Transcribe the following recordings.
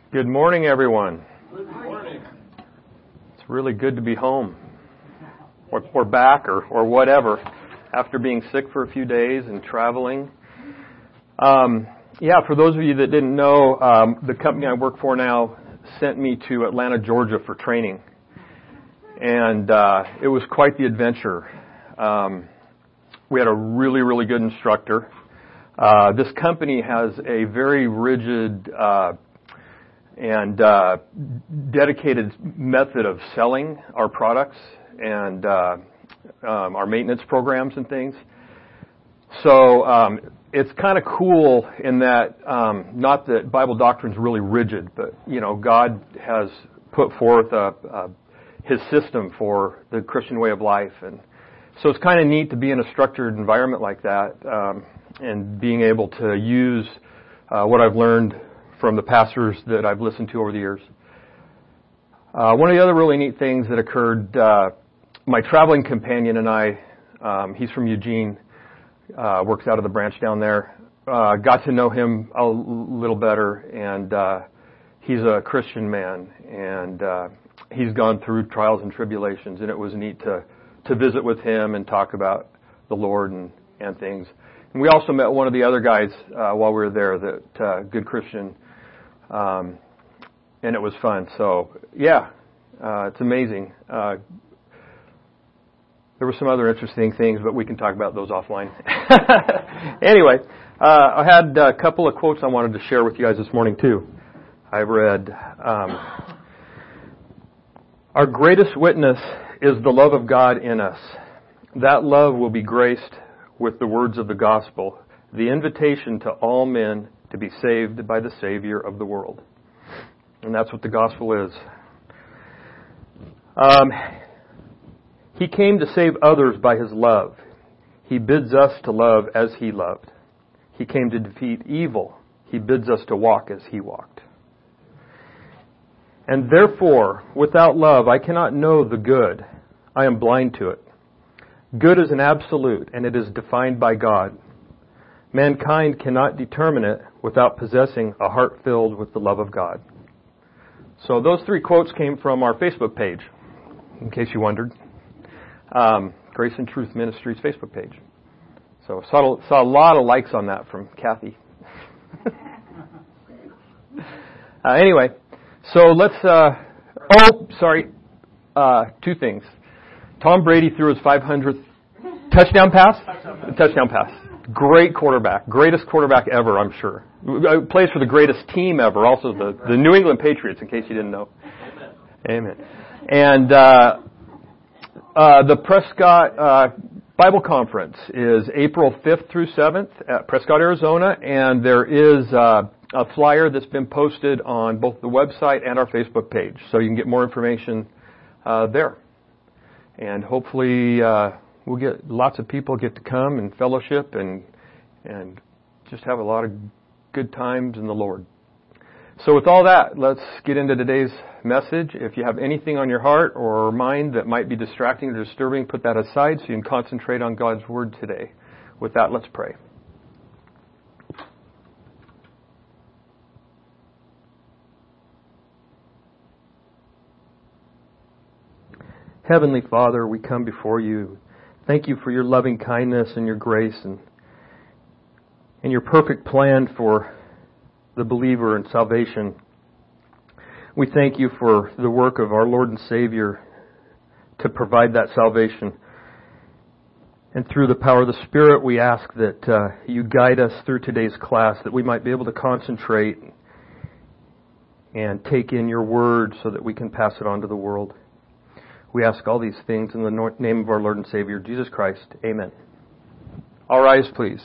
Good morning, everyone. Good morning. It's really good to be home, or back, or whatever, after being sick for a few days and traveling. For those of you that didn't know, the company I work for now sent me to Atlanta, Georgia for training. And it was quite the adventure. We had a really, really good instructor. This company has a very rigid and dedicated method of selling our products and our maintenance programs and things. So it's kind of cool in that, not that Bible doctrine is really rigid, but God has put forth His system for the Christian way of life, and so it's kind of neat to be in a structured environment like that, and being able to use what I've learned from the pastors that I've listened to over the years. One of the other really neat things that occurred, my traveling companion and I, he's from Eugene, works out of the branch down there, got to know him a little better, and he's a Christian man, and he's gone through trials and tribulations, and it was neat to visit with him and talk about the Lord and things. And we also met one of the other guys while we were there, that good Christian, and it was fun. So, it's amazing. There were some other interesting things, but we can talk about those offline. Anyway, I had a couple of quotes I wanted to share with you guys this morning, too. I read, our greatest witness is the love of God in us. That love will be graced with the words of the gospel, the invitation to all men to be saved by the Savior of the world. And that's what the gospel is. He came to save others by His love. He bids us to love as He loved. He came to defeat evil. He bids us to walk as He walked. And therefore, without love, I cannot know the good. I am blind to it. Good is an absolute, and it is defined by God. Mankind cannot determine it without possessing a heart filled with the love of God. So those three quotes came from our Facebook page, in case you wondered. Grace and Truth Ministries Facebook page. So saw a lot of likes on that from Kathy. Anyway, so let's, two things. Tom Brady threw his 500th touchdown pass. Touchdown pass. Great quarterback. Greatest quarterback ever, I'm sure. Plays for the greatest team ever. Also the New England Patriots, in case you didn't know. Amen. And the Prescott Bible Conference is April 5th through 7th at Prescott, Arizona. And there is a flyer that's been posted on both the website and our Facebook page. So you can get more information there. And hopefully we'll get lots of people get to come and fellowship and just have a lot of good times in the Lord. So with all that, let's get into today's message. If you have anything on your heart or mind that might be distracting or disturbing, put that aside so you can concentrate on God's Word today. With that, let's pray. Heavenly Father, we come before you. Thank you for your loving kindness and your grace and your perfect plan for the believer and salvation. We thank you for the work of our Lord and Savior to provide that salvation. And through the power of the Spirit, we ask that you guide us through today's class, that we might be able to concentrate and take in your word so that we can pass it on to the world. We ask all these things in the name of our Lord and Savior, Jesus Christ. Amen. All rise, please.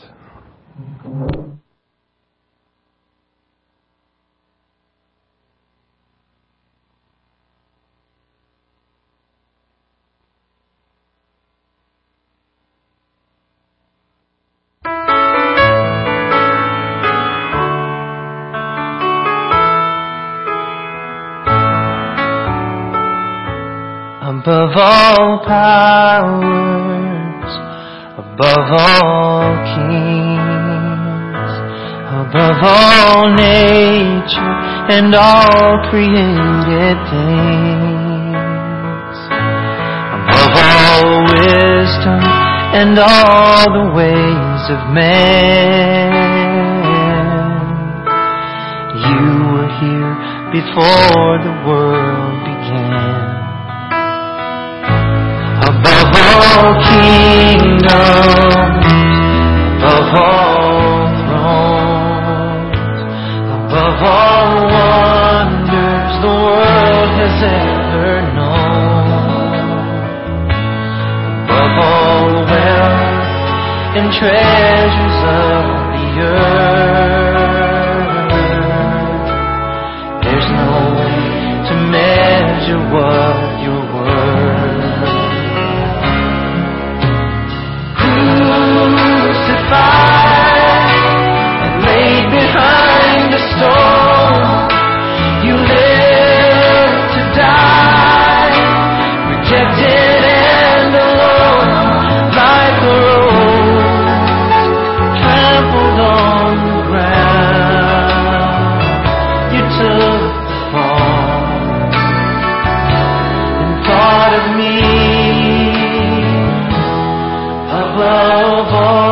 Above all powers, above all kings, above all nature and all created things, above all wisdom and all the ways of man. You were here before the world began. Above all kingdoms, above all thrones, above all wonders the world has ever known, above all wealth and treasures of the earth, there's no way to measure what you're worth. And laid behind a stone, you lived to die, rejected and alone, like a rose trampled on the ground. You took the fall and thought of me above all.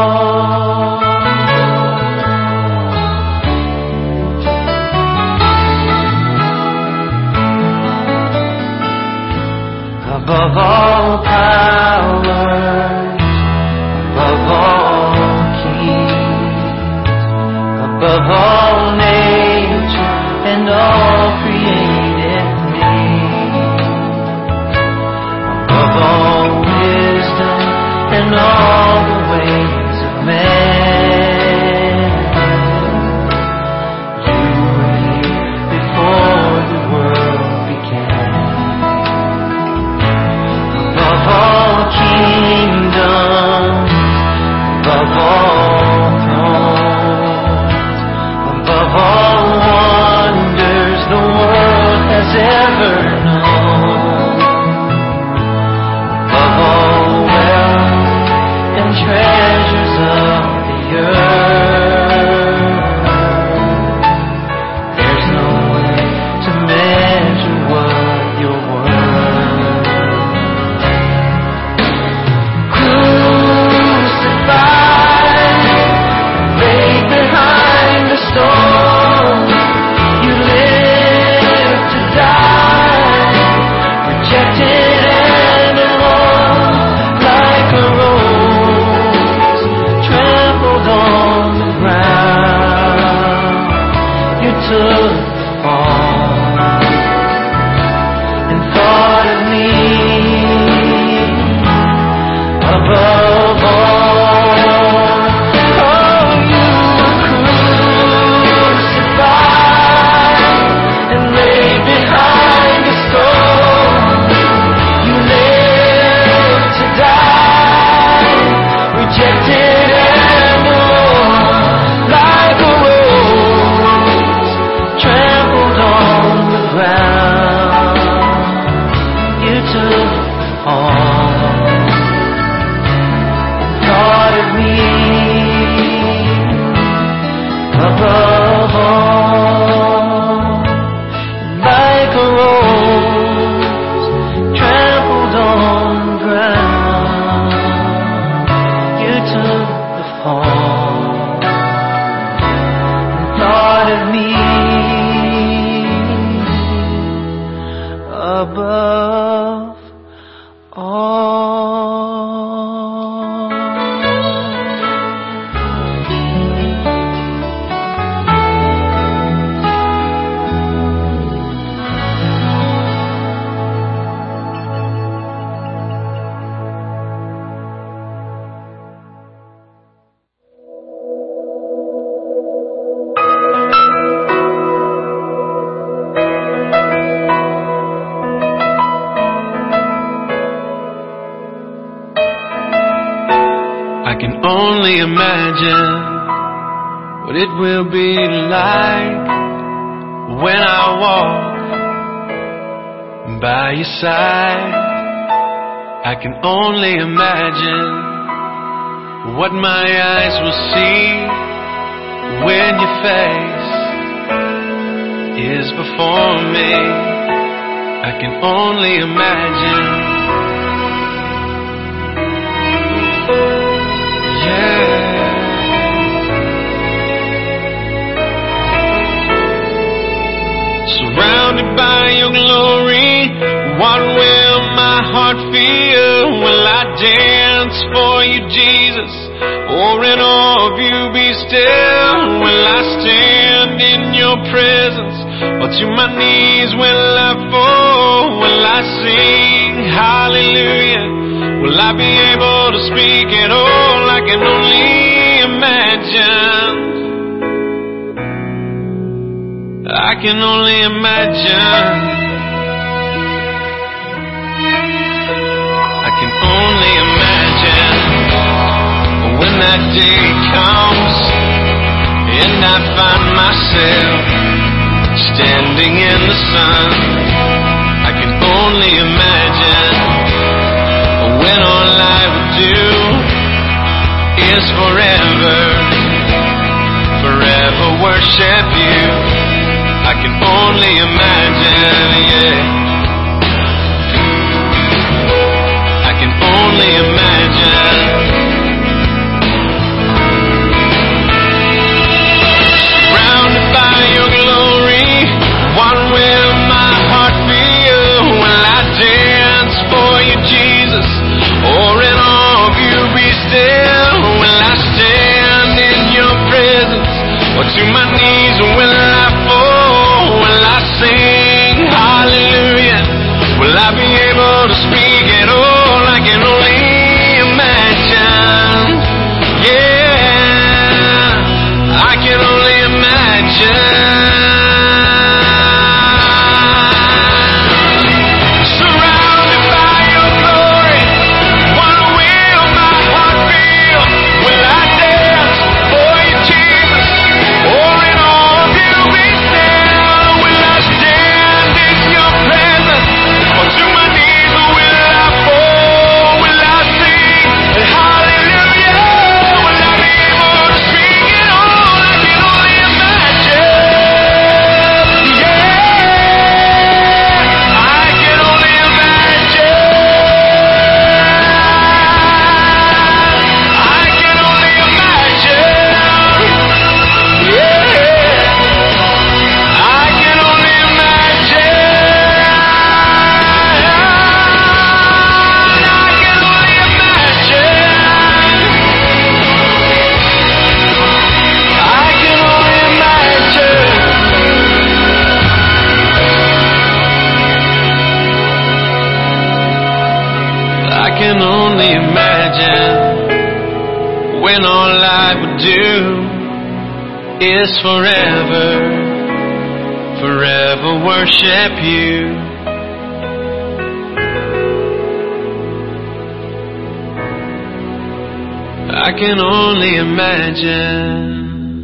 Above all powers, above all kings, above all nature and all created things, above all wisdom and all the ways of man. You were here before the world began. Above all kingdoms, above all thrones, above all wonders the world has ever known, above all wealth and treasures of the earth, there's no way to measure what you're worth. Crucified, laid behind a stone, you lived to die, rejected and alone, like a rose trampled on the ground. You took the fall and thought of me above all. Oh, you were crucified and laid behind a stone. You lived to die, rejected and alone, like a rose trampled on the ground. You took the fall, thought of me above all, like a rose trampled on the ground. You took the fall and thought of me above all. I can only imagine what it will be like when I walk by your side. I can only imagine what my eyes will see when your face is before me, I can only imagine. Yeah. Surrounded by your glory, what will my heart feel? Will I dance for you, Jesus? Or in awe of you be still? Will I stand in your presence? Or to my knees will I fall? Will I sing hallelujah? Will I be able to speak at all? I can only imagine. I can only imagine. I can only imagine when that day comes and I find myself standing in the sun. I can only imagine when all I would do is forever worship you. I can only imagine, yeah. I can only imagine. Surrounded by your glory, what will my heart feel? Will I dance for you, Jesus? Or in awe of you be still? Will I stand in your presence? Or to my knees will I fall? Will I sing hallelujah? Will I be able to speak at all? I can only imagine. Yeah, I can only imagine. Surrounded by your glory, what will my heart feel? Will I dance for you, Jesus? Or in awe of you be still? Will I stand in your presence? Or to my knees will I fall? Will I sing hallelujah? Will I be able to speak it all? I can only imagine. Yeah, I can only imagine. I can only imagine. Yeah, I can only imagine. I can only imagine. I can only imagine. I can only imagine when all I would do is forever worship you. I can only imagine.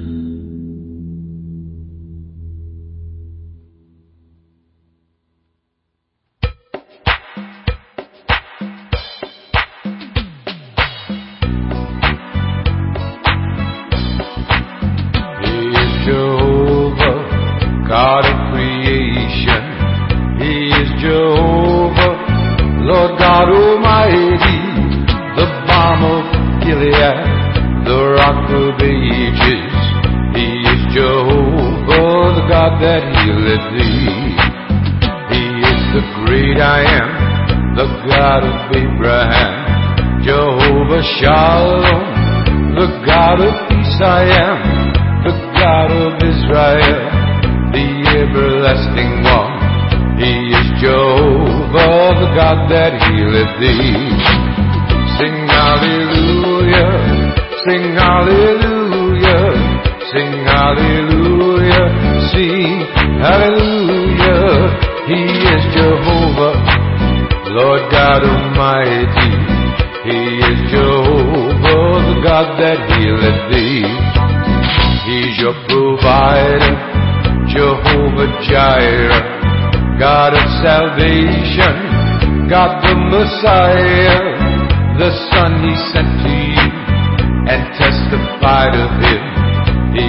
He is Jehovah, God of creation. He is Jehovah, Lord God Almighty, the balm of Gilead, the rock of ages. He is Jehovah, the God that healeth thee. He is the great I am, the God of Abraham, Jehovah Shalom, the God of peace I am, the God of Israel, the everlasting one. He is Jehovah, the God that healeth thee. Sing hallelujah, sing hallelujah, sing hallelujah, sing hallelujah. He is Jehovah, Lord God Almighty. He is Jehovah, the God that healeth thee. He's your provider, Jehovah Jireh, God of salvation, God the Messiah, the Son He sent to you and testified of Him. He is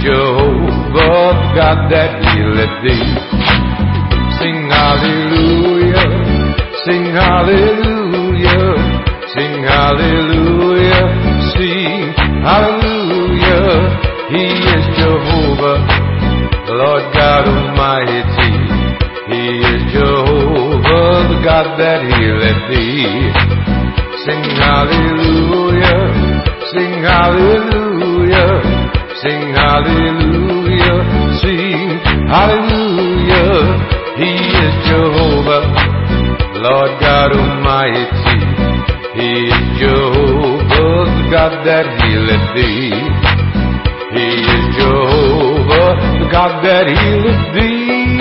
Jehovah, the God that healeth thee. Sing hallelujah, sing hallelujah, sing hallelujah, sing hallelujah. He is Jehovah, Lord God Almighty. He is Jehovah, the God that healeth thee. Sing hallelujah, sing hallelujah, sing hallelujah, sing hallelujah. He is Jehovah, Lord God Almighty. He is Jehovah, the God that healeth thee. He is Jehovah, the God that healeth thee.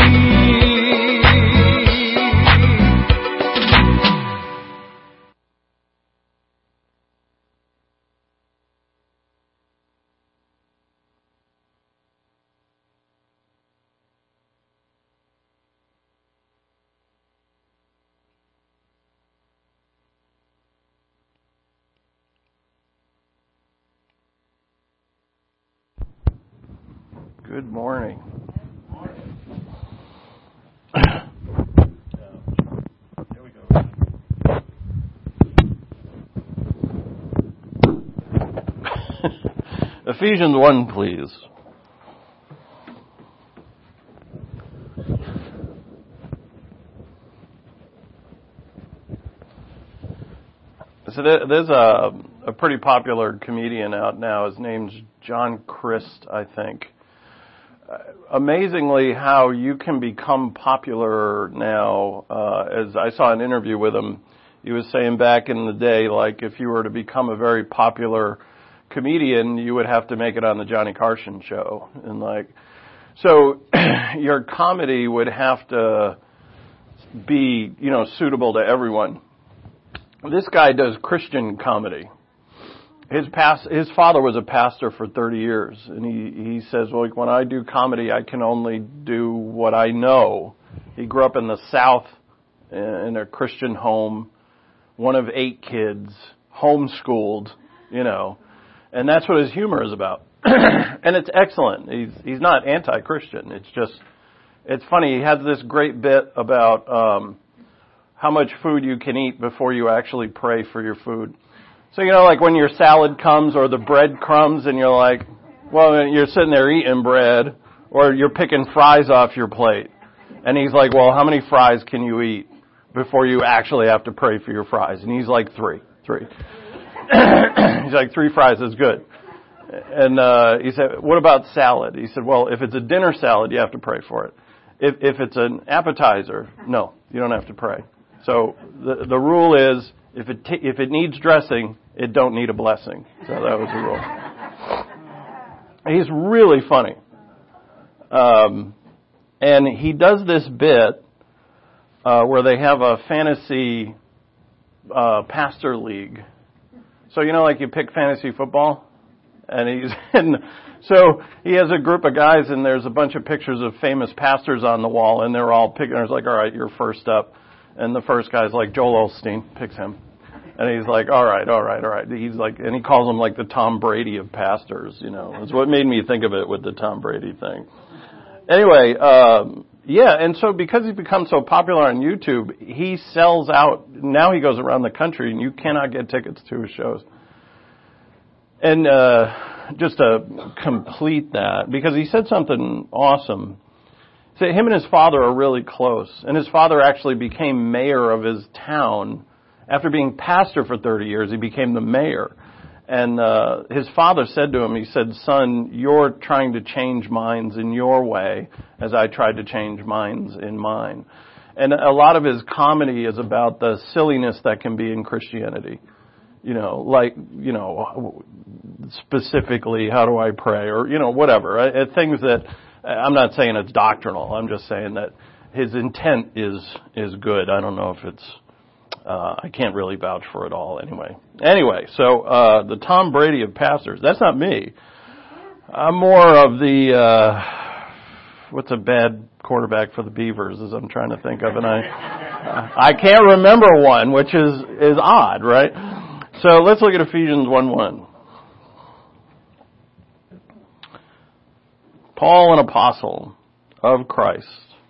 Good morning. Here we go. Ephesians 1, please. So there's a pretty popular comedian out now. His name's John Crist, I think. Amazingly, how you can become popular now. As I saw an interview with him, he was saying back in the day, like if you were to become a very popular comedian, you would have to make it on the Johnny Carson show, and like, so your comedy would have to be, suitable to everyone. This guy does Christian comedy. His father was a pastor for 30 years, and he says, well, when I do comedy, I can only do what I know. He grew up in the South in a Christian home, one of 8 kids, homeschooled, and that's what his humor is about. And it's excellent. He's not anti-Christian. It's funny. He has this great bit about how much food you can eat before you actually pray for your food. So, like when your salad comes or the bread crumbs and you're like, well, you're sitting there eating bread or you're picking fries off your plate. And he's like, well, how many fries can you eat before you actually have to pray for your fries? And he's like, 3. He's like, 3 fries is good. And he said, what about salad? He said, well, if it's a dinner salad, you have to pray for it. If it's an appetizer, no, you don't have to pray. So the rule is, if it needs dressing, it don't need a blessing. So that was the rule. He's really funny. And he does this bit where they have a fantasy pastor league. So like you pick fantasy football, and so he has a group of guys, and there's a bunch of pictures of famous pastors on the wall, and they're all picking. It's like, all right, you're first up. And the first guy's like Joel Osteen, picks him. And he's like, all right. He's like, and he calls him like the Tom Brady of pastors, It's what made me think of it with the Tom Brady thing. Anyway, and so because he's become so popular on YouTube, he sells out. Now he goes around the country and you cannot get tickets to his shows. And just to complete that, because he said something awesome. So him and his father are really close, and his father actually became mayor of his town. After being pastor for 30 years, he became the mayor. And his father said to him, he said, son, you're trying to change minds in your way as I tried to change minds in mine. And a lot of his comedy is about the silliness that can be in Christianity. Specifically, how do I pray, or, whatever. Things that, I'm not saying it's doctrinal. I'm just saying that his intent is good. I don't know if it's, I can't really vouch for it all anyway. Anyway, so the Tom Brady of pastors, that's not me. I'm more of the, what's a bad quarterback for the Beavers, as I'm trying to think of, and I can't remember one, which is odd, right? So let's look at Ephesians 1:1. Paul, an apostle of Christ.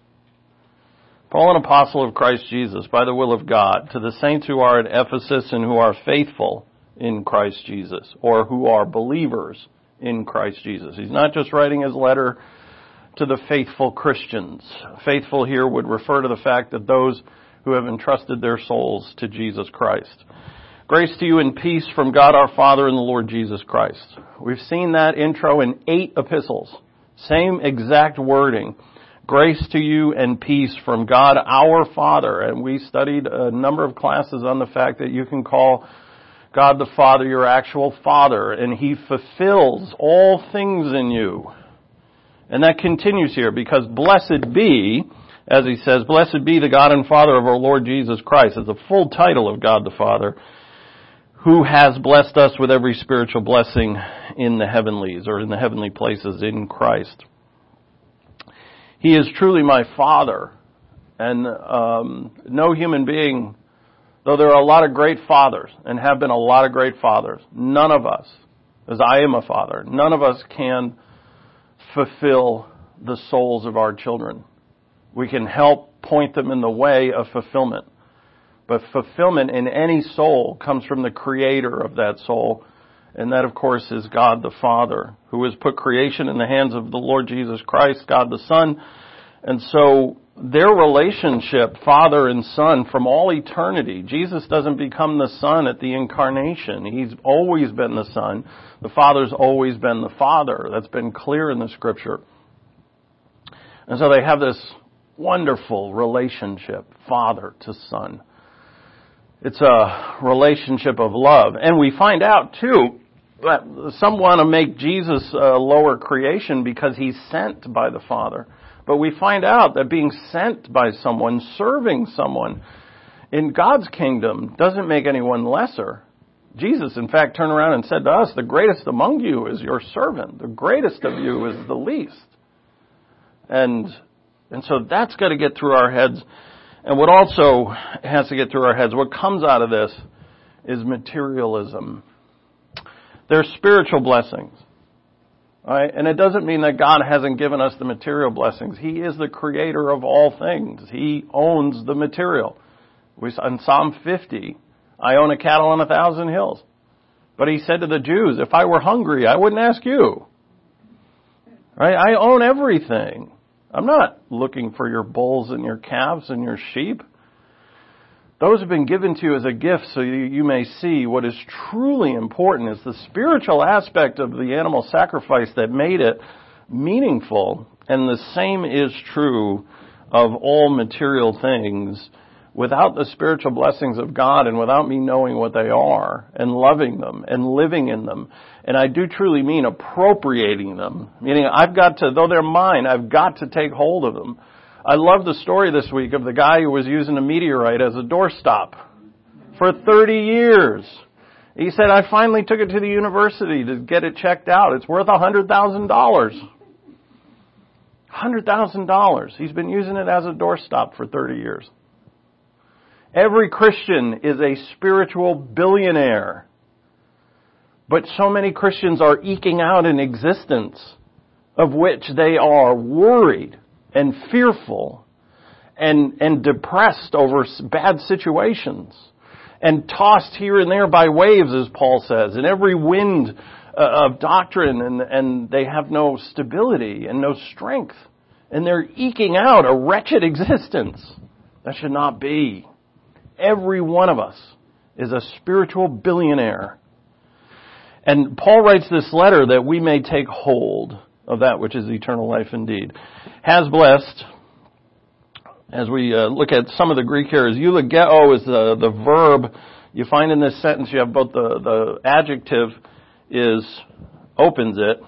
Paul, an apostle of Christ Jesus, by the will of God, to the saints who are at Ephesus and who are faithful in Christ Jesus, or who are believers in Christ Jesus. He's not just writing his letter to the faithful Christians. Faithful here would refer to the fact that those who have entrusted their souls to Jesus Christ. Grace to you and peace from God our Father and the Lord Jesus Christ. We've seen that intro in 8 epistles. Same exact wording. Grace to you and peace from God our Father. And we studied a number of classes on the fact that you can call God the Father your actual Father, and He fulfills all things in you. And that continues here, because blessed be, as he says, blessed be the God and Father of our Lord Jesus Christ. It's the full title of God the Father, who has blessed us with every spiritual blessing in the heavenlies, or in the heavenly places in Christ. He is truly my Father, and no human being, though there are a lot of great fathers, and have been a lot of great fathers, none of us, as I am a father, none of us can fulfill the souls of our children. We can help point them in the way of fulfillment. But fulfillment in any soul comes from the creator of that soul. And that, of course, is God the Father, who has put creation in the hands of the Lord Jesus Christ, God the Son. And so their relationship, Father and Son, from all eternity, Jesus doesn't become the Son at the incarnation. He's always been the Son. The Father's always been the Father. That's been clear in the Scripture. And so they have this wonderful relationship, Father to Son. It's a relationship of love. And we find out, too, that some want to make Jesus a lower creation because he's sent by the Father. But we find out that being sent by someone, serving someone in God's kingdom doesn't make anyone lesser. Jesus, in fact, turned around and said to us, the greatest among you is your servant. The greatest of you is the least. And so that's got to get through our heads. And what also has to get through our heads, what comes out of this is materialism. There's spiritual blessings. Right? And it doesn't mean that God hasn't given us the material blessings. He is the creator of all things. He owns the material. In Psalm 50, I own a cattle on 1,000 hills. But he said to the Jews, if I were hungry, I wouldn't ask you. Right? I own everything. I'm not looking for your bulls and your calves and your sheep. Those have been given to you as a gift so you may see what is truly important is the spiritual aspect of the animal sacrifice that made it meaningful. And the same is true of all material things. Without the spiritual blessings of God and without me knowing what they are and loving them and living in them, and I do truly mean appropriating them, meaning I've got to, though they're mine, I've got to take hold of them. I love the story this week of the guy who was using a meteorite as a doorstop for 30 years. He said, I finally took it to the university to get it checked out. It's worth $100,000. $100,000. He's been using it as a doorstop for 30 years. Every Christian is a spiritual billionaire. But so many Christians are eking out an existence of which they are worried and fearful and depressed over bad situations and tossed here and there by waves, as Paul says, in every wind of doctrine, and they have no stability and no strength. And they're eking out a wretched existence. That should not be. Every one of us is a spiritual billionaire. And Paul writes this letter that we may take hold of that which is eternal life indeed. Has blessed, as we look at some of the Greek here, is eulogeo is the verb. You find in this sentence you have both the adjective opens it,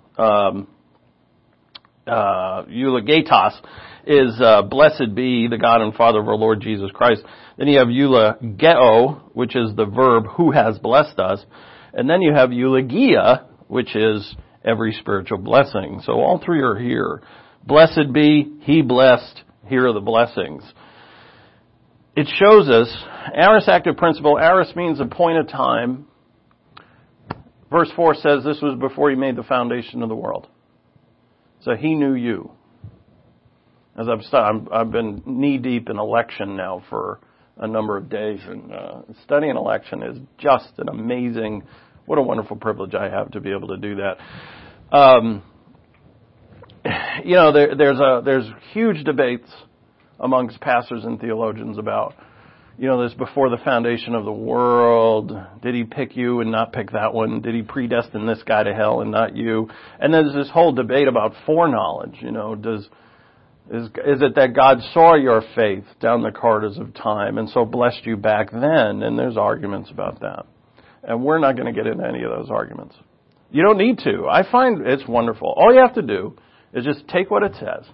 eulogetos is blessed be the God and Father of our Lord Jesus Christ. Then you have eulogeo, which is the verb who has blessed us. And then you have eulogia, which is every spiritual blessing. So all three are here. Blessed be, he blessed, here are the blessings. It shows us, aorist active principle, aorist means a point of time. Verse 4 says this was before he made the foundation of the world. So he knew you. As I've been knee deep in election now for a number of days, and studying election is just an amazing, what a wonderful privilege I have to be able to do that. There's huge debates amongst pastors and theologians about, this before the foundation of the world. Did he pick you and not pick that one? Did he predestine this guy to hell and not you? And there's this whole debate about foreknowledge. Is it that God saw your faith down the corridors of time and so blessed you back then? And there's arguments about that. And we're not going to get into any of those arguments. You don't need to. I find it's wonderful. All you have to do is just take what it says.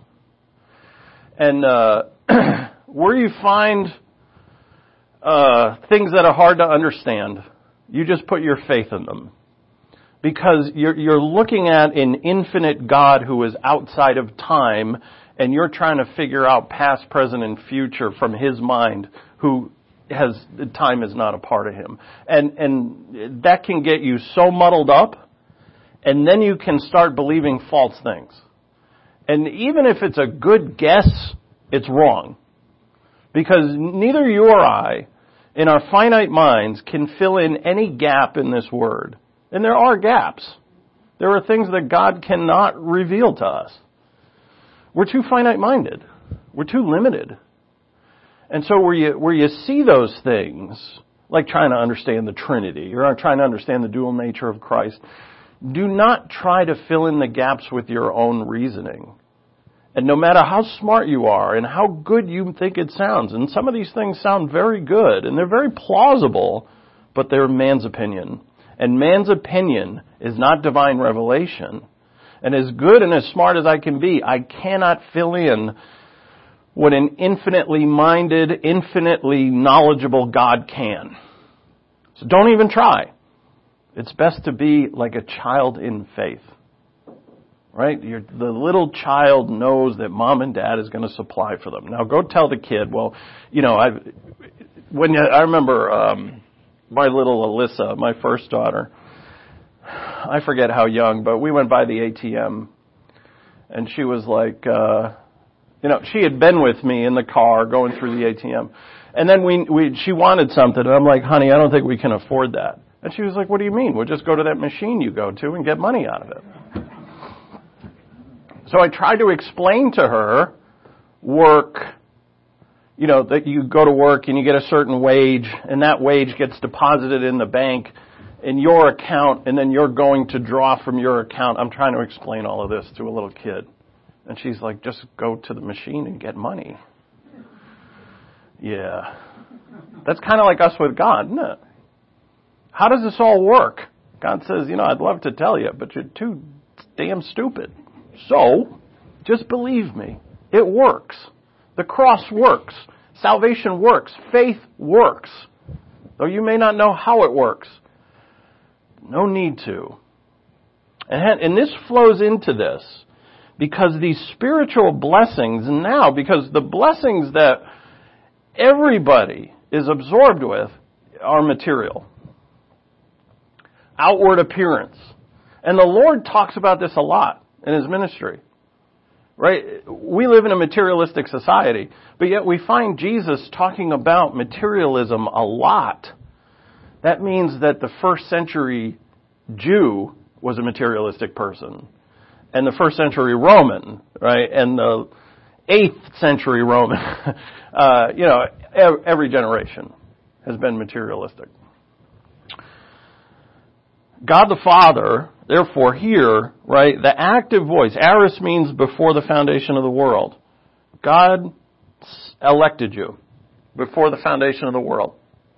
And where you find things that are hard to understand, you just put your faith in them. Because you're looking at an infinite God who is outside of time, and you're trying to figure out past, present, and future from his mind, who time is not a part of him. And that can get you so muddled up, and then you can start believing false things. And even if it's a good guess, it's wrong. Because neither you or I, in our finite minds, can fill in any gap in this word. And there are gaps. There are things that God cannot reveal to us. We're too finite-minded. We're too limited. And so where you see those things, like trying to understand the Trinity, or trying to understand the dual nature of Christ, do not try to fill in the gaps with your own reasoning. And no matter how smart you are and how good you think it sounds, and some of these things sound very good, and they're very plausible, but they're man's opinion. And man's opinion is not divine revelation. And as good and as smart as I can be, I cannot fill in what an infinitely minded, infinitely knowledgeable God can. So don't even try. It's best to be like a child in faith. Right? The little child knows that mom and dad is going to supply for them. Now go tell the kid, I remember my little Alyssa, my first daughter, I forget how young, but we went by the ATM, and she was like, she had been with me in the car going through the ATM, and then she wanted something, and I'm like, honey, I don't think we can afford that. And she was like, what do you mean? We'll just go to that machine you go to and get money out of it. So I tried to explain to her work, that you go to work and you get a certain wage, and that wage gets deposited in the bank in your account, and then you're going to draw from your account. I'm trying to explain all of this to a little kid. And she's like, just go to the machine and get money. Yeah. That's kind of like us with God, isn't it? How does this all work? God says, I'd love to tell you, but you're too damn stupid. So, just believe me. It works. The cross works. Salvation works. Faith works. Though you may not know how it works. No need to. And this flows into this because these spiritual blessings now, because the blessings that everybody is absorbed with are material. Outward appearance. And the Lord talks about this a lot in His ministry. Right? We live in a materialistic society, but yet we find Jesus talking about materialism a lot. That means that the first century Jew was a materialistic person. And the first century Roman, right? And the 8th century Roman, every generation has been materialistic. God the Father, therefore here, right, the active voice, aorist means before the foundation of the world. God elected you before the foundation of the world.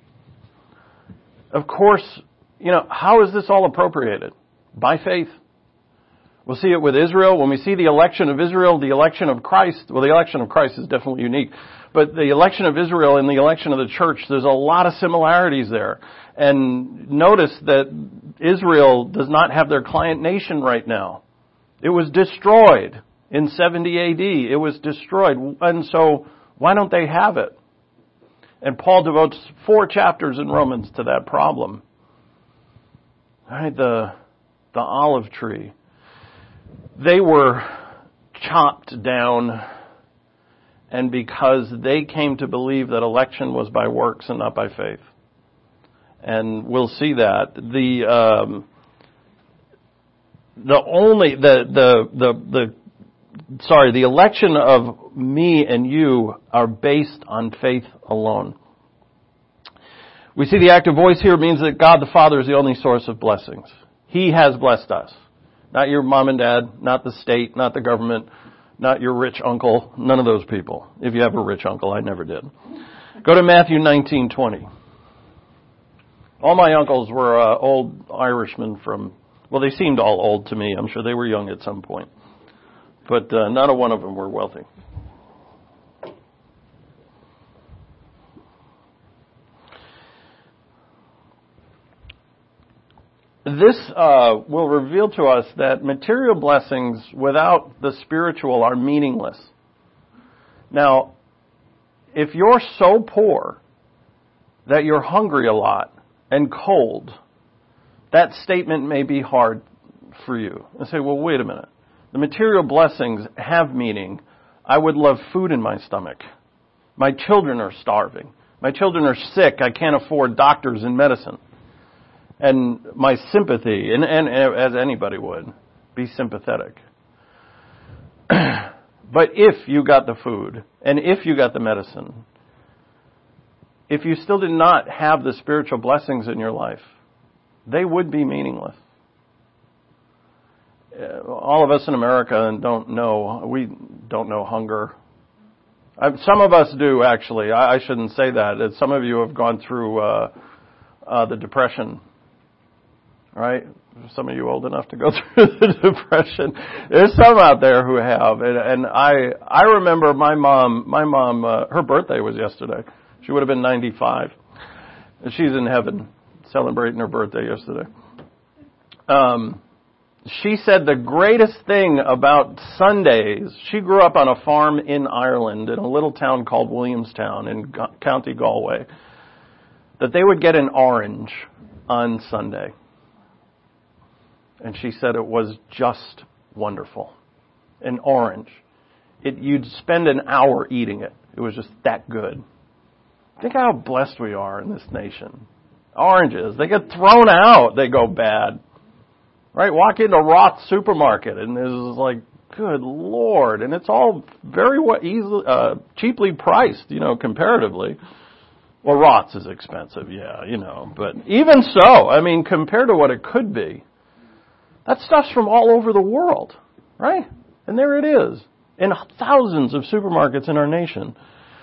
Of course, how is this all appropriated? By faith. We'll see it with Israel. When we see the election of Israel, the election of Christ, well, the election of Christ is definitely unique, but the election of Israel and the election of the church, there's a lot of similarities there. And notice that Israel does not have their client nation right now. It was destroyed in 70 AD. It was destroyed. And so, why don't they have it? And Paul devotes 4 chapters in Romans to that problem. All right, the olive tree. They were chopped down, and because they came to believe that election was by works and not by faith. And we'll see that. The election of me and you are based on faith alone. We see the active voice here means that God the Father is the only source of blessings. He has blessed us. Not your mom and dad, not the state, not the government, not your rich uncle, none of those people. If you have a rich uncle, I never did. Go to Matthew 19:20. All my uncles were old Irishmen from, well, they seemed all old to me. I'm sure they were young at some point. But not a one of them were wealthy. This will reveal to us that material blessings without the spiritual are meaningless. Now, if you're so poor that you're hungry a lot and cold, that statement may be hard for you. And say, well, wait a minute. The material blessings have meaning. I would love food in my stomach. My children are starving. My children are sick. I can't afford doctors and medicine. And my sympathy, and as anybody would, be sympathetic. But if you got the food, and if you got the medicine, if you still did not have the spiritual blessings in your life, they would be meaningless. All of us in America we don't know hunger. Some of us do, actually. I shouldn't say that. Some of you have gone through the Depression. Right? Some of you old enough to go through the Depression. There's some out there who have. And I remember my mom, her birthday was yesterday. She would have been 95. She's in heaven celebrating her birthday yesterday. She said the greatest thing about Sundays, she grew up on a farm in Ireland in a little town called Williamstown in County Galway, that they would get an orange on Sunday. And she said it was just wonderful. An orange. You'd spend an hour eating it. It was just that good. Think how blessed we are in this nation. Oranges, they get thrown out. They go bad. Right? Walk into Roth's supermarket and it's like, good Lord. And it's all very easily, cheaply priced, comparatively. Well, Roth's is expensive, yeah, But even so, compared to what it could be, that stuff's from all over the world, right? And there it is, in thousands of supermarkets in our nation.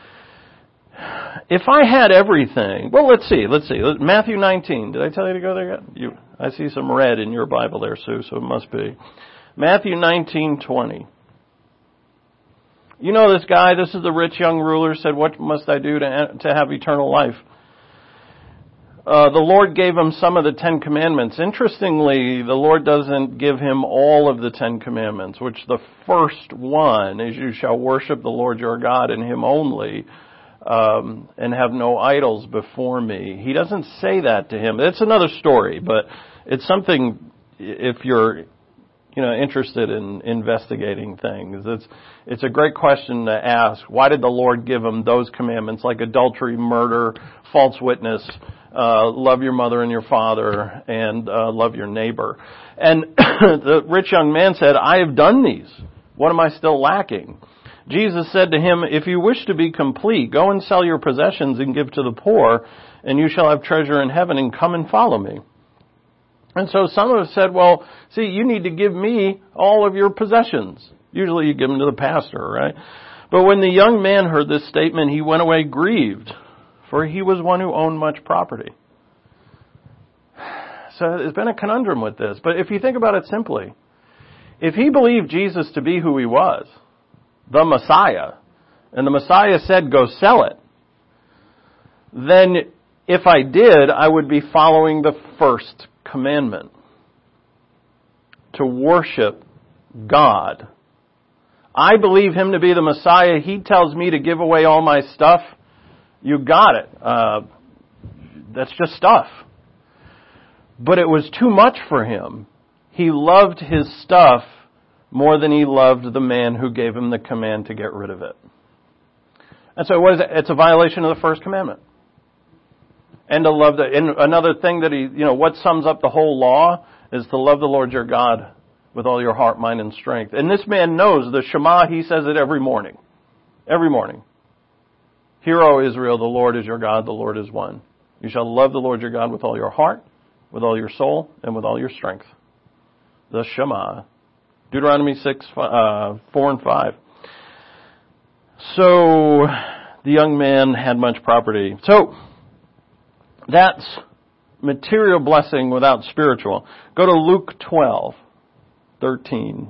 If I had everything, well, let's see. Matthew 19. Did I tell you to go there yet? I see some red in your Bible there, Sue, so it must be. Matthew 19:20. You know this guy, this is the rich young ruler, said, what must I do to have eternal life? The Lord gave him some of the 10 Commandments. Interestingly, the Lord doesn't give him all of the 10 Commandments, which the first one is you shall worship the Lord your God and Him only, and have no idols before me. He doesn't say that to him. It's another story, but it's something if you're interested in investigating things. It's a great question to ask. Why did the Lord give him those commandments like adultery, murder, false witness, love your mother and your father, and love your neighbor? And the rich young man said, I have done these. What am I still lacking? Jesus said to him, if you wish to be complete, go and sell your possessions and give to the poor, and you shall have treasure in heaven, and come and follow me. And so some of us said, well, see, you need to give me all of your possessions. Usually you give them to the pastor, right? But when the young man heard this statement, he went away grieved, for he was one who owned much property. So there's been a conundrum with this. But if you think about it simply, if he believed Jesus to be who he was, the Messiah, and the Messiah said, go sell it, then if I did, I would be following the first commandment, to worship God. I believe him to be the Messiah. He tells me to give away all my stuff. You got it. That's just stuff. But it was too much for him. He loved his stuff more than he loved the man who gave him the command to get rid of it. And so what is it? It's a violation of the first commandment. And to love and another thing that what sums up the whole law is to love the Lord your God with all your heart, mind, and strength. And this man knows the Shema, he says it every morning. Every morning. Hear, O Israel, the Lord is your God, the Lord is one. You shall love the Lord your God with all your heart, with all your soul, and with all your strength. The Shema. Deuteronomy 4 and 5. So, the young man had much property. So, that's material blessing without spiritual. Go to Luke 12:13.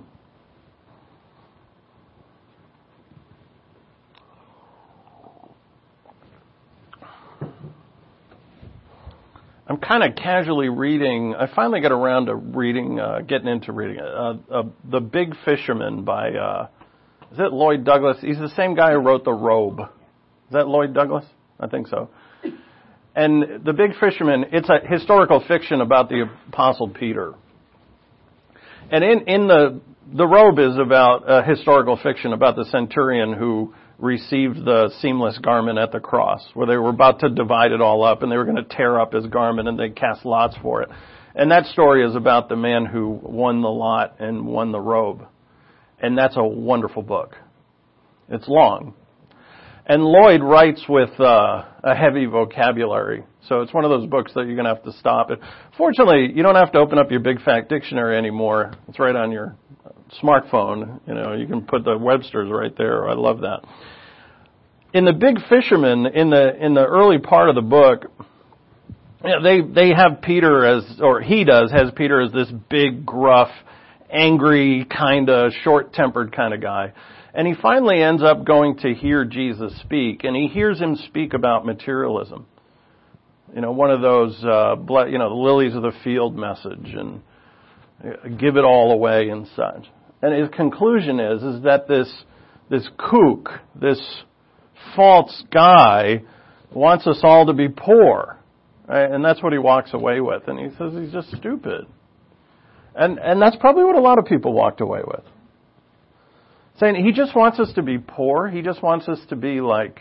I'm kind of casually reading. I finally got around to getting into reading The Big Fisherman by, is it Lloyd Douglas? He's the same guy who wrote The Robe. Is that Lloyd Douglas? I think so. And The Big Fisherman, it's a historical fiction about the Apostle Peter. And in the Robe is about a historical fiction about the centurion who received the seamless garment at the cross, where they were about to divide it all up and they were going to tear up his garment and they cast lots for it. And that story is about the man who won the lot and won the robe. And that's a wonderful book. It's long. And Lloyd writes with a heavy vocabulary. So it's one of those books that you're going to have to stop. Fortunately, you don't have to open up your Big Fat Dictionary anymore. It's right on your smartphone. You can put the Webster's right there. I love that. In The Big Fisherman, in the early part of the book, they have Peter has Peter as this big, gruff, angry, kind of short-tempered kind of guy. And he finally ends up going to hear Jesus speak, and he hears him speak about materialism. One of those, the lilies of the field message, and give it all away and such. And his conclusion is that this kook, this false guy, wants us all to be poor. Right? And that's what he walks away with. And he says he's just stupid. And that's probably what a lot of people walked away with. Saying he just wants us to be poor. He just wants us to be like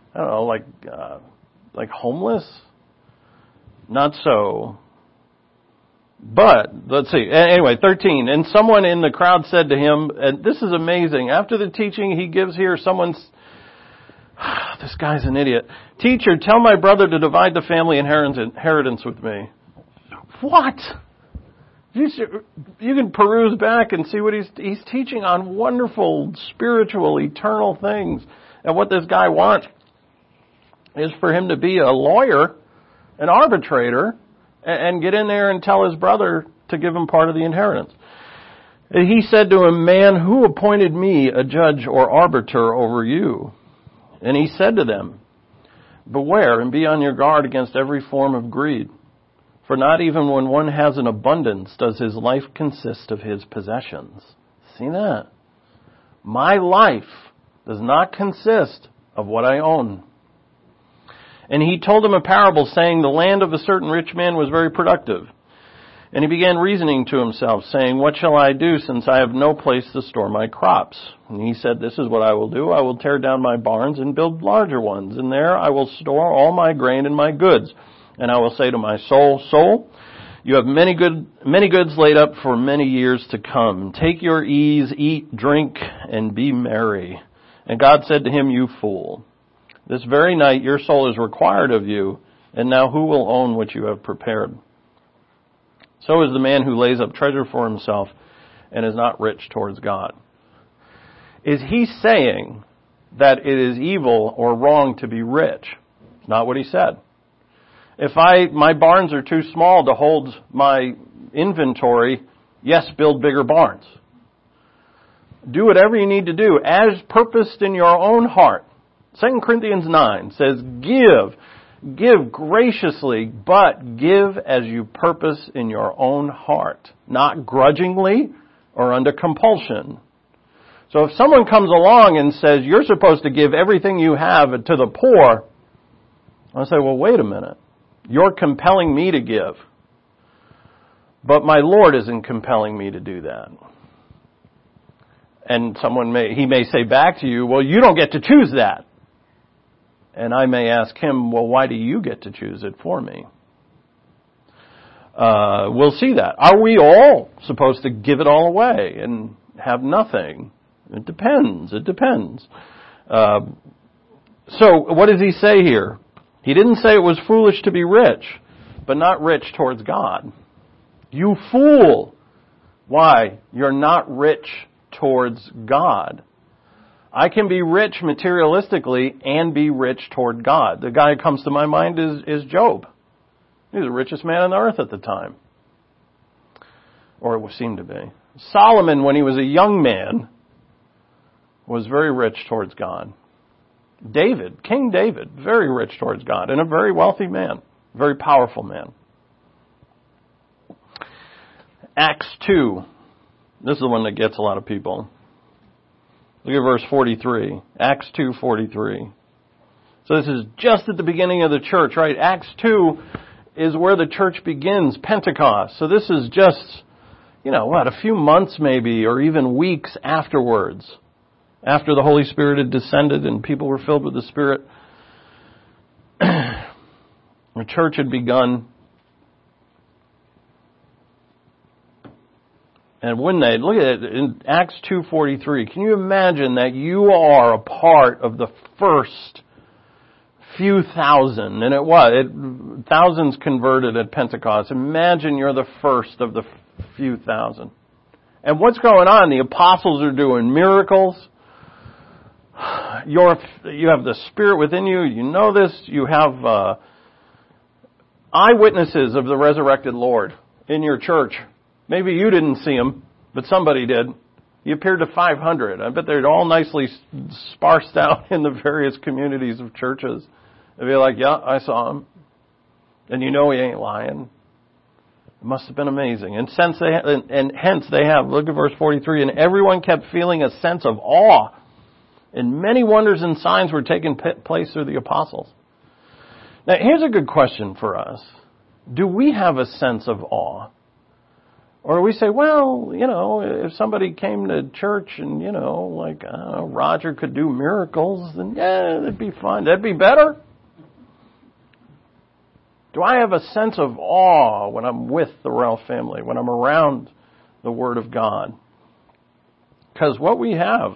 homeless. Not so. But, let's see. Anyway, 13. And someone in the crowd said to him, and this is amazing. After the teaching he gives here, this guy's an idiot. Teacher, tell my brother to divide the family inheritance with me. What? You can peruse back and see what he's teaching on wonderful, spiritual, eternal things. And what this guy wants is for him to be a lawyer, an arbitrator, and get in there and tell his brother to give him part of the inheritance. And he said to him, man, who appointed me a judge or arbiter over you? And he said to them, beware and be on your guard against every form of greed. For not even when one has an abundance does his life consist of his possessions. See that? My life does not consist of what I own. And he told him a parable, saying, the land of a certain rich man was very productive. And he began reasoning to himself, saying, what shall I do, since I have no place to store my crops? And he said, this is what I will do. I will tear down my barns and build larger ones, and there I will store all my grain and my goods. And I will say to my soul, soul, you have many goods laid up for many years to come. Take your ease, eat, drink, and be merry. And God said to him, you fool, this very night your soul is required of you, and now who will own what you have prepared? So is the man who lays up treasure for himself and is not rich towards God. Is he saying that it is evil or wrong to be rich? It's not what he said. If my barns are too small to hold my inventory, yes, build bigger barns. Do whatever you need to do as purposed in your own heart. 2 Corinthians 9 says, give graciously, but give as you purpose in your own heart, not grudgingly or under compulsion. So if someone comes along and says, you're supposed to give everything you have to the poor, I'll say, well, wait a minute. You're compelling me to give. But my Lord isn't compelling me to do that. And he may say back to you, well, you don't get to choose that. And I may ask him, well, why do you get to choose it for me? We'll see that. Are we all supposed to give it all away and have nothing? It depends. So what does he say here? He didn't say it was foolish to be rich, but not rich towards God. You fool! Why? You're not rich towards God. I can be rich materialistically and be rich toward God. The guy who comes to my mind is Job. He was the richest man on the earth at the time. Or it seemed to be. Solomon, when he was a young man, was very rich towards God. David, King David, very rich towards God and a very wealthy man, very powerful man. Acts 2. This is the one that gets a lot of people. Look at verse 43. Acts 2:43. So this is just at the beginning of the church, right? Acts 2 is where the church begins, Pentecost. So this is just, a few months maybe, or even weeks afterwards. After the Holy Spirit had descended and people were filled with the Spirit. The church had begun. And when they, look at it, in Acts 2:43, can you imagine that you are a part of the first few thousand, and thousands converted at Pentecost. Imagine you're the first of the few thousand. And what's going on? The apostles are doing miracles. You have the Spirit within you. You know this. You have eyewitnesses of the resurrected Lord in your church. Maybe you didn't see him, but somebody did. He appeared to 500. I bet they're all nicely sparsed out in the various communities of churches. They'd be like, yeah, I saw him. And you know he ain't lying. It must have been amazing. And hence they have, look at verse 43, and everyone kept feeling a sense of awe. And many wonders and signs were taking place through the apostles. Now, here's a good question for us. Do we have a sense of awe? Or we say, well, if somebody came to church and, Roger could do miracles, then yeah, that'd be fine. That'd be better. Do I have a sense of awe when I'm with the Ralph family, when I'm around the Word of God? Because what we have,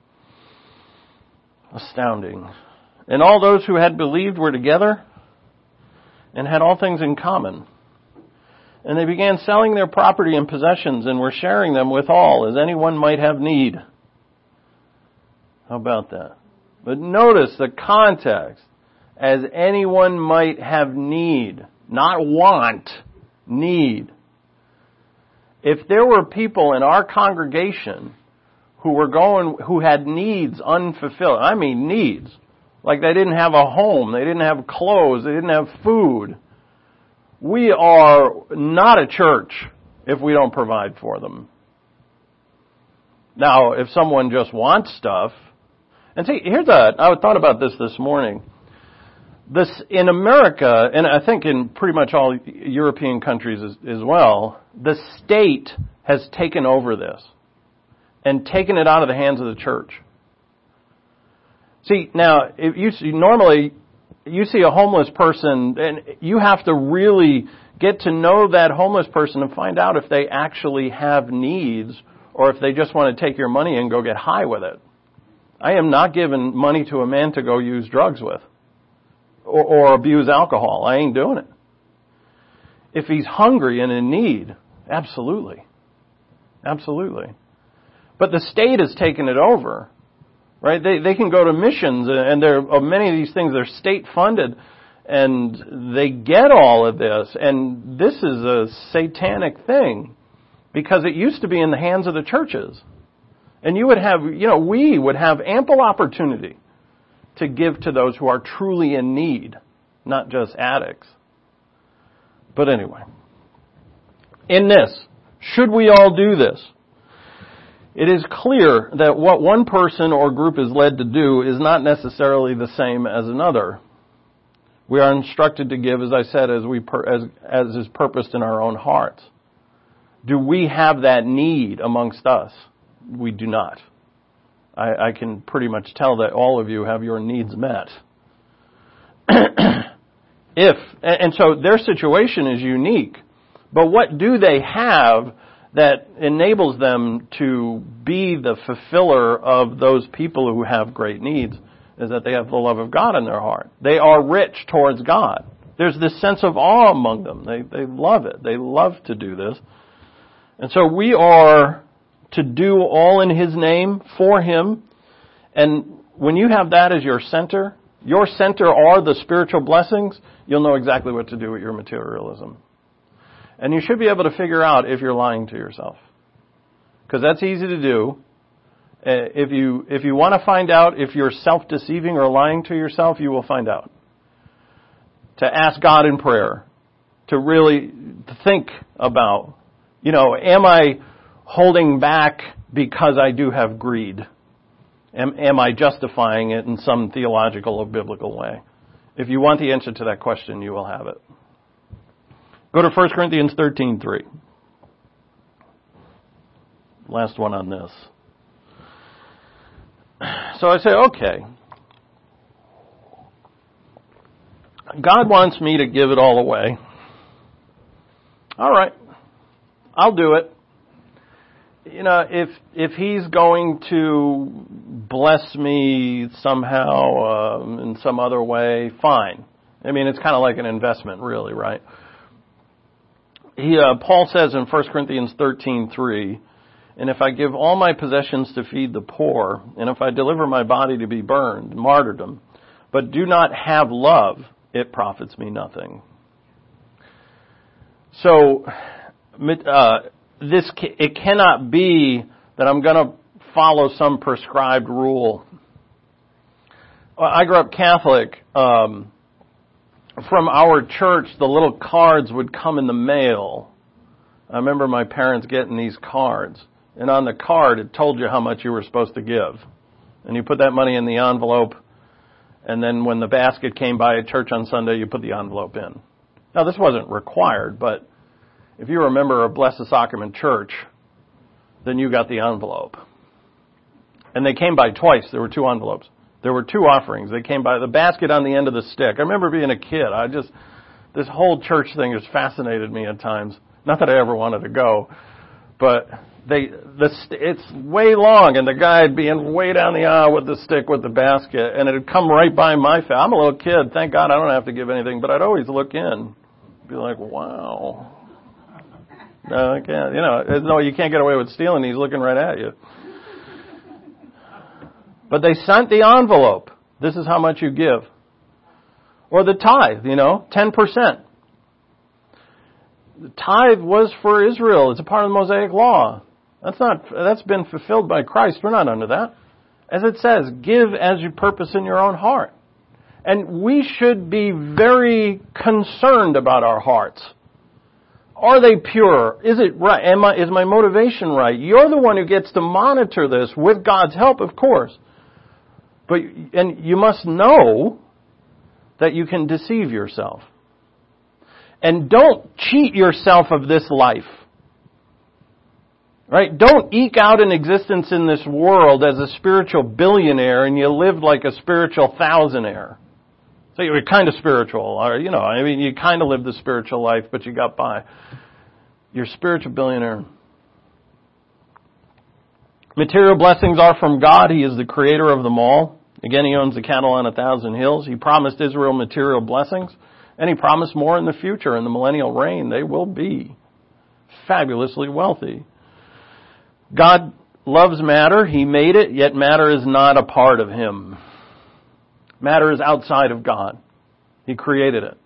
astounding. And all those who had believed were together and had all things in common. And they began selling their property and possessions and were sharing them with all, as anyone might have need. How about that? But notice the context. As anyone might have need. Not want. Need. If there were people in our congregation who had needs unfulfilled, I mean needs, like they didn't have a home, they didn't have clothes, they didn't have food, we are not a church if we don't provide for them. Now, if someone just wants stuff, and see, I thought about this morning. This, in America, and I think in pretty much all European countries as well, the state has taken over this and taken it out of the hands of the church. See, now, if normally you see a homeless person, and you have to really get to know that homeless person and find out if they actually have needs or if they just want to take your money and go get high with it. I am not giving money to a man to go use drugs with or abuse alcohol. I ain't doing it. If he's hungry and in need, absolutely. Absolutely. But the state has taken it over. Right? They can go to missions, and many of these things are state funded, and they get all of this. And this is a satanic thing because it used to be in the hands of the churches. And we would have ample opportunity to give to those who are truly in need, not just addicts. But anyway, in this, should we all do this? It is clear that what one person or group is led to do is not necessarily the same as another. We are instructed to give, as I said, as is purposed in our own hearts. Do we have that need amongst us? We do not. I can pretty much tell that all of you have your needs met. And so their situation is unique, but what do they have that enables them to be the fulfiller of those people who have great needs is that they have the love of God in their heart. They are rich towards God. There's this sense of awe among them. They love it. They love to do this. And so we are to do all in His name for Him. And when you have that as your center are the spiritual blessings, you'll know exactly what to do with your materialism. And you should be able to figure out if you're lying to yourself. Because that's easy to do. If you want to find out if you're self-deceiving or lying to yourself, you will find out. To ask God in prayer. To really think about, am I holding back because I do have greed? Am I justifying it in some theological or biblical way? If you want the answer to that question, you will have it. Go to 1 Corinthians 13:3. Last one on this. So I say, okay. God wants me to give it all away. All right. I'll do it. If He's going to bless me somehow in some other way, fine. I mean, it's kind of like an investment, really, right? Paul says in 1 Corinthians 13:3, and if I give all my possessions to feed the poor, and if I deliver my body to be burned, martyrdom, but do not have love, it profits me nothing. So, it cannot be that I'm going to follow some prescribed rule. I grew up Catholic. From our church, the little cards would come in the mail. I remember my parents getting these cards. And on the card, it told you how much you were supposed to give. And you put that money in the envelope. And then when the basket came by at church on Sunday, you put the envelope in. Now, this wasn't required, but if you remember a Blessed Sacrament church, then you got the envelope. And they came by twice. There were 2 envelopes. There were 2 offerings. They came by the basket on the end of the stick. I remember being a kid. This whole church thing has fascinated me at times. Not that I ever wanted to go, but it's way long, and the guy'd be way down the aisle with the stick with the basket, and it'd come right by my face. I'm a little kid. Thank God I don't have to give anything, but I'd always look in, be like, wow. No, I can't. No, you can't get away with stealing. He's looking right at you. But they sent the envelope. This is how much you give. Or the tithe, 10%. The tithe was for Israel. It's a part of the Mosaic Law. That's been fulfilled by Christ. We're not under that. As it says, give as you purpose in your own heart. And we should be very concerned about our hearts. Are they pure? Is it right? Is my motivation right? You're the one who gets to monitor this with God's help, of course. And you must know that you can deceive yourself. And don't cheat yourself of this life. Right? Don't eke out an existence in this world as a spiritual billionaire and you live like a spiritual thousandaire. So you're kind of spiritual, or, you kind of live the spiritual life, but you got by. You're a spiritual billionaire. Material blessings are from God. He is the creator of them all. Again, He owns the cattle on 1,000 hills. He promised Israel material blessings, and He promised more in the future. In the millennial reign, they will be fabulously wealthy. God loves matter. He made it, yet matter is not a part of Him. Matter is outside of God. He created it.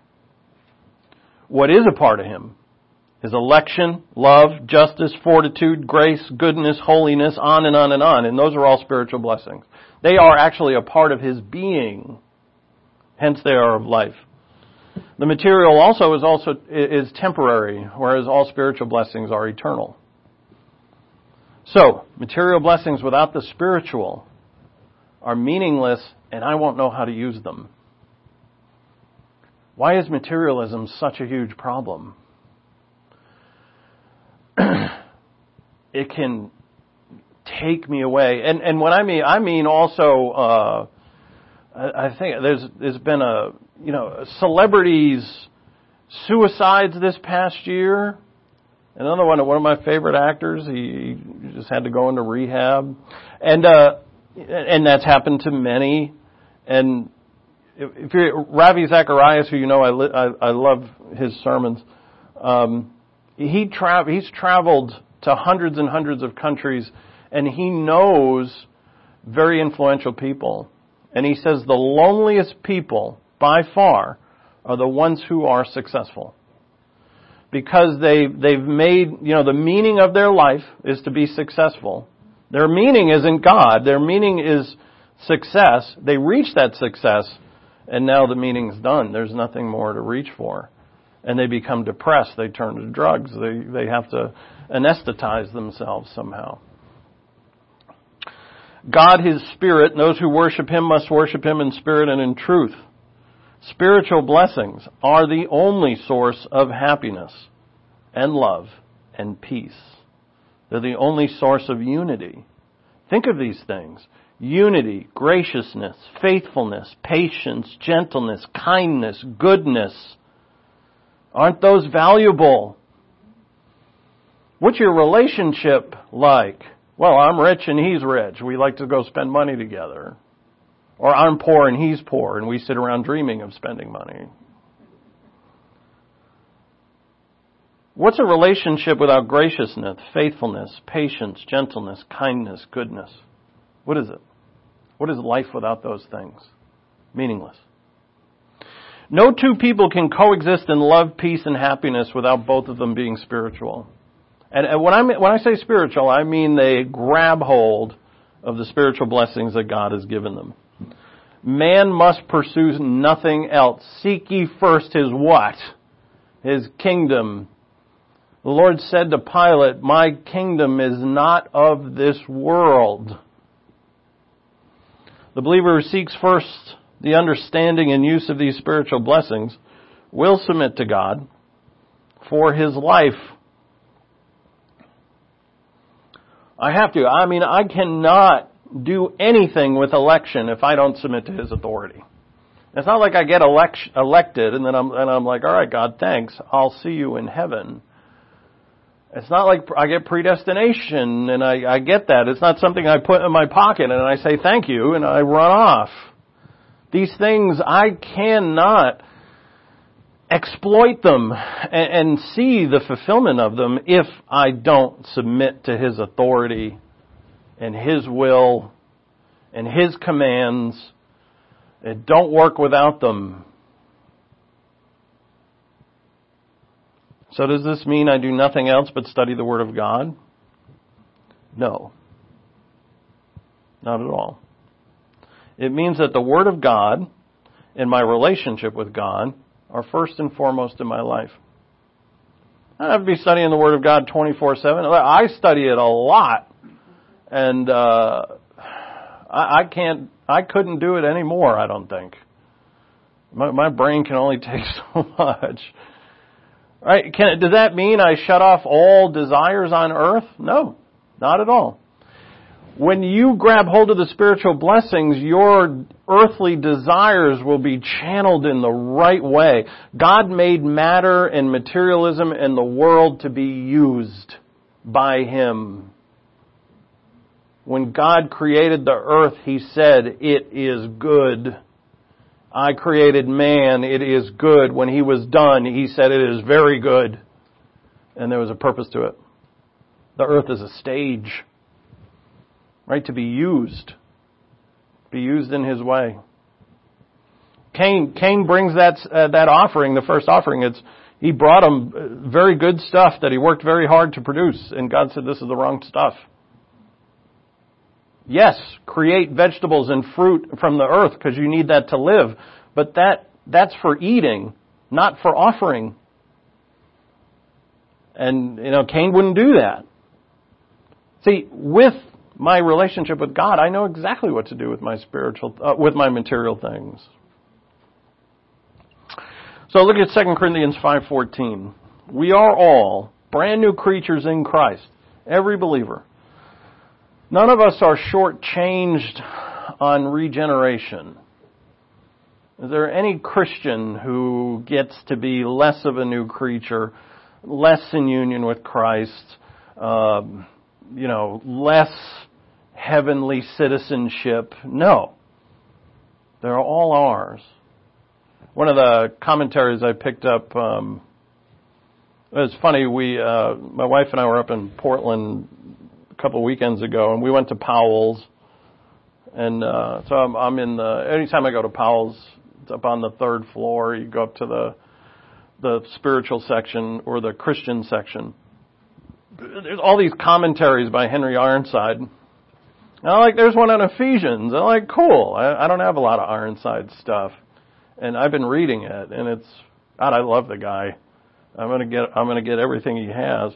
What is a part of Him is election, love, justice, fortitude, grace, goodness, holiness, on and on and on. And those are all spiritual blessings. They are actually a part of His being. Hence they are of life. The material is temporary, whereas all spiritual blessings are eternal. So, material blessings without the spiritual are meaningless, and I won't know how to use them. Why is materialism such a huge problem? take me away. And what I mean also, I think there's been celebrities suicides this past year. Another one of my favorite actors, he just had to go into rehab. And that's happened to many. And if you're Ravi Zacharias, who you know I love his sermons, he's traveled to hundreds and hundreds of countries, and he knows very influential people. And he says the loneliest people, by far, are the ones who are successful. Because they've made, the meaning of their life is to be successful. Their meaning isn't God. Their meaning is success. They reach that success, and now the meaning's done. There's nothing more to reach for. And they become depressed. They turn to drugs. They have to anesthetize themselves somehow. God, His Spirit, and those who worship Him must worship Him in spirit and in truth. Spiritual blessings are the only source of happiness and love and peace. They're the only source of unity. Think of these things. Unity, graciousness, faithfulness, patience, gentleness, kindness, goodness. Aren't those valuable? What's your relationship like? Well, I'm rich and he's rich. We like to go spend money together. Or I'm poor and he's poor, and we sit around dreaming of spending money. What's a relationship without graciousness, faithfulness, patience, gentleness, kindness, goodness? What is it? What is life without those things? Meaningless. No two people can coexist in love, peace, and happiness without both of them being spiritual. And when I say spiritual, I mean they grab hold of the spiritual blessings that God has given them. Man must pursue nothing else. Seek ye first His what? His kingdom. The Lord said to Pilate, my kingdom is not of this world. The believer who seeks first the understanding and use of these spiritual blessings will submit to God for his life. I cannot do anything with election if I don't submit to His authority. It's not like I get elected and then I'm like, all right, God, thanks. I'll see you in heaven. It's not like I get predestination and I get that. It's not something I put in my pocket and I say thank you and I run off. These things, I cannot exploit them and see the fulfillment of them if I don't submit to His authority and His will and His commands. It don't work without them. So does this mean I do nothing else but study the Word of God? No. Not at all. It means that the Word of God and my relationship with God are first and foremost in my life. I don't have to be studying the Word of God 24/7. I study it a lot. And I couldn't do it anymore, I don't think. My brain can only take so much. Right? Does that mean I shut off all desires on earth? No, not at all. When you grab hold of the spiritual blessings, your earthly desires will be channeled in the right way. God made matter and materialism and the world to be used by Him. When God created the earth, He said, "It is good." I created man, it is good. When He was done, He said, "It is very good." And there was a purpose to it. The earth is a stage, right, to be used in His way. Cain brings that offering, the first offering. He brought him very good stuff that he worked very hard to produce, and God said, "This is the wrong stuff." Yes, create vegetables and fruit from the earth because you need that to live. But that's for eating, not for offering. And, Cain wouldn't do that. See, with my relationship with God, I know exactly what to do with my with my material things. So look at 2 Corinthians 5:14. We are all brand new creatures in Christ. Every believer. None of us are shortchanged on regeneration. Is there any Christian who gets to be less of a new creature, less in union with Christ, less heavenly citizenship? No. They're all ours. One of the commentaries I picked up, it was funny, my wife and I were up in Portland a couple of weekends ago, and we went to Powell's. And so I'm anytime I go to Powell's, it's up on the third floor. You go up to the spiritual section or the Christian section. There's all these commentaries by Henry Ironside. And there's one on Ephesians. I'm like, cool. I don't have a lot of Ironside stuff. And I've been reading it, and it's, God, I love the guy. I'm gonna get everything he has.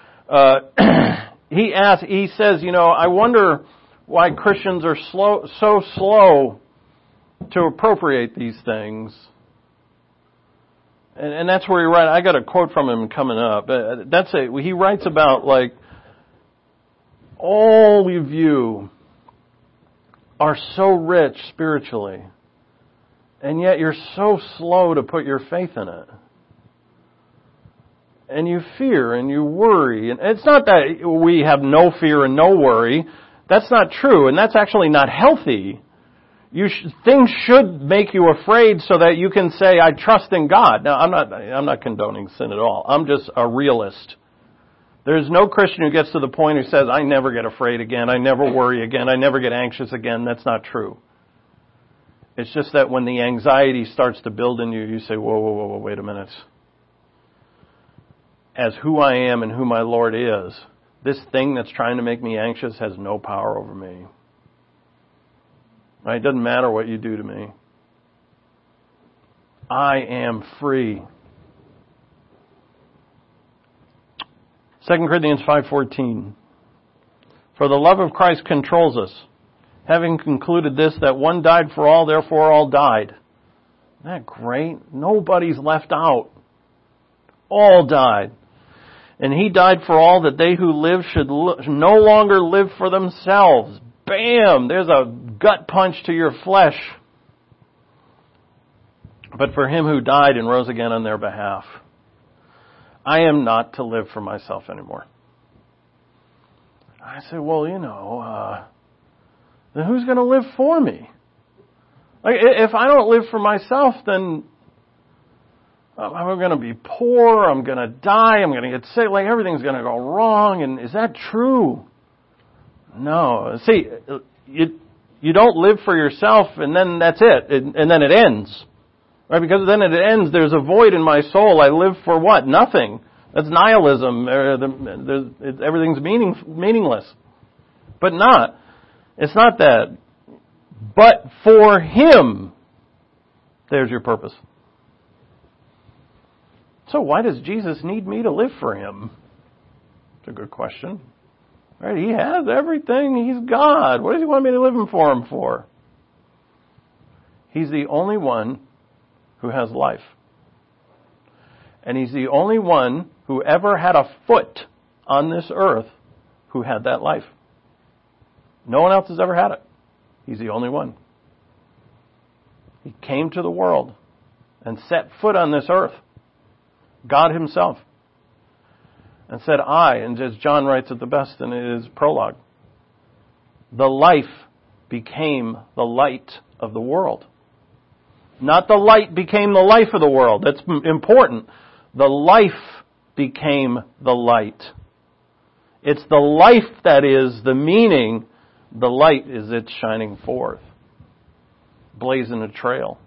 He says, I wonder why Christians are so slow to appropriate these things. And that's where he writes. I got a quote from him coming up. He writes about all of you are so rich spiritually, and yet you're so slow to put your faith in it. And you fear and you worry. And it's not that we have no fear and no worry. That's not true, and that's actually not healthy. Things should make you afraid so that you can say, I trust in God. Now, I'm not condoning sin at all. I'm just a realist. There's no Christian who gets to the point who says, I never get afraid again, I never worry again, I never get anxious again. That's not true. It's just that when the anxiety starts to build in you, you say, whoa, wait a minute. As who I am and who my Lord is, this thing that's trying to make me anxious has no power over me. It doesn't matter what you do to me. I am free. 2 Corinthians 5:14. For the love of Christ controls us, having concluded this, that one died for all, therefore all died. Isn't that great? Nobody's left out. All died. And he died for all, that they who live should no longer live for themselves. Bam! There's a gut punch to your flesh. But for him who died and rose again on their behalf. I am not to live for myself anymore. I say, well, then who's going to live for me? If I don't live for myself, then I'm going to be poor, I'm going to die, I'm going to get sick, everything's going to go wrong. And is that true? No. See, you don't live for yourself and then that's it. And then it ends. Right? Because then it ends, there's a void in my soul. I live for what? Nothing. That's nihilism. Everything's meaningless. But not. It's not that. But for Him, there's your purpose. So why does Jesus need me to live for Him? It's a good question. Right? He has everything. He's God. What does He want me to live for Him for? He's the only one who has life. And He's the only one who ever had a foot on this earth who had that life. No one else has ever had it. He's the only one. He came to the world and set foot on this earth. God Himself. And said, and as John writes it the best in his prologue, the life became the light of the world. Not the light became the life of the world. That's important. The life became the light. It's the life that is the meaning. The light is its shining forth. Blazing a trail.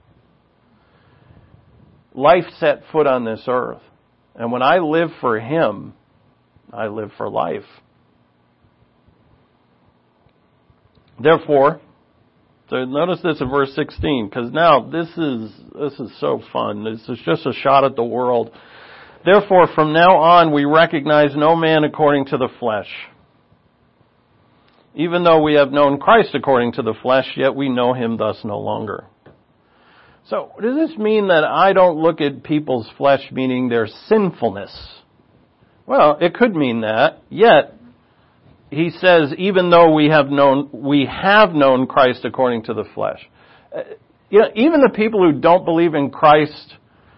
Life set foot on this earth. And when I live for Him, I live for life. Therefore, so notice this in verse 16, because now this is so fun. This is just a shot at the world. Therefore, from now on, we recognize no man according to the flesh. Even though we have known Christ according to the flesh, yet we know Him thus no longer. So, does this mean that I don't look at people's flesh, meaning their sinfulness? Well, it could mean that, yet he says, even though we have known Christ according to the flesh. Even the people who don't believe in Christ,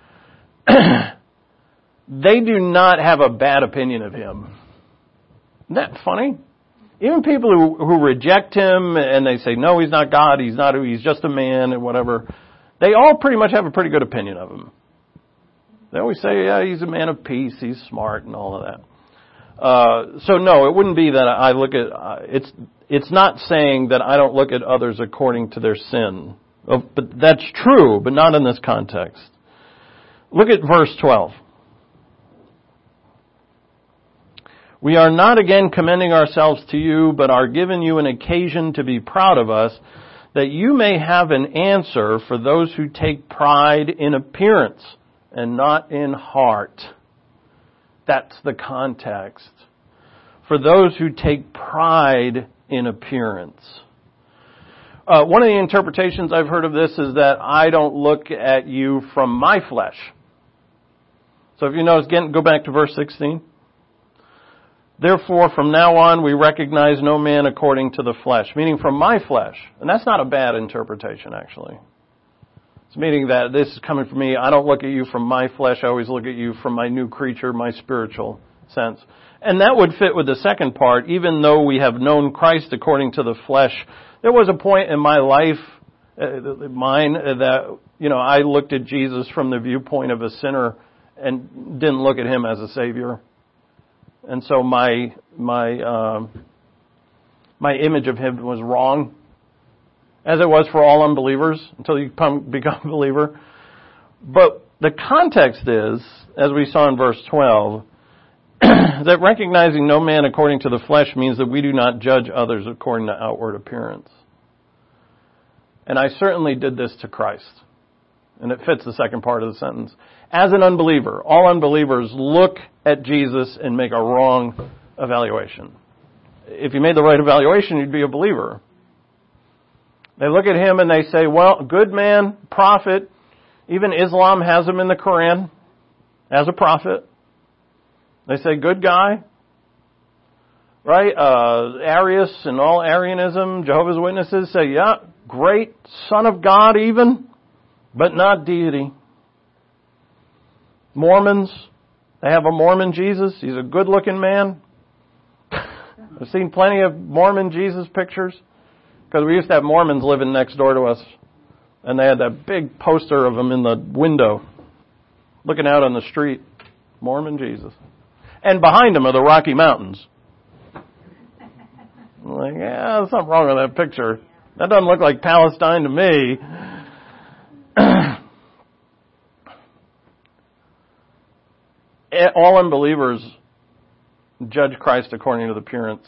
they do not have a bad opinion of him. Isn't that funny? Even people who reject him and they say, no, he's not God, he's just a man and whatever, they all pretty much have a pretty good opinion of him. They always say, yeah, he's a man of peace, he's smart and all of that. So no, it wouldn't be that I look at, it's not saying that I don't look at others according to their sin. But that's true, but not in this context. Look at verse 12. We are not again commending ourselves to you, but are giving you an occasion to be proud of us, that you may have an answer for those who take pride in appearance and not in heart. That's the context. For those who take pride in appearance. One of the interpretations I've heard of this is that I don't look at you from my flesh. So if you notice, again, go back to verse 16. Therefore, from now on, we recognize no man according to the flesh, meaning from my flesh. And that's not a bad interpretation, actually. It's meaning that this is coming from me. I don't look at you from my flesh. I always look at you from my new creature, my spiritual sense. And that would fit with the second part. Even though we have known Christ according to the flesh, there was a point in my life, mine, that, I looked at Jesus from the viewpoint of a sinner and didn't look at him as a Savior. And so my image of him was wrong, as it was for all unbelievers until you become a believer. But the context is, as we saw in verse 12, that recognizing no man according to the flesh means that we do not judge others according to outward appearance. And I certainly did this to Christ. And it fits the second part of the sentence. As an unbeliever, all unbelievers look at Jesus and make a wrong evaluation. If you made the right evaluation, you'd be a believer. They look at him and they say, well, good man, prophet. Even Islam has him in the Quran as a prophet. They say, good guy. Right? Arius and all Arianism, Jehovah's Witnesses say, yeah, great, son of God even, but not deity. Mormons, they have a Mormon Jesus. He's a good-looking man. I've seen plenty of Mormon Jesus pictures because we used to have Mormons living next door to us, and they had that big poster of him in the window looking out on the street. Mormon Jesus. And behind him are the Rocky Mountains. I'm like, yeah, there's something wrong with that picture. That doesn't look like Palestine to me. All unbelievers judge Christ according to the appearance.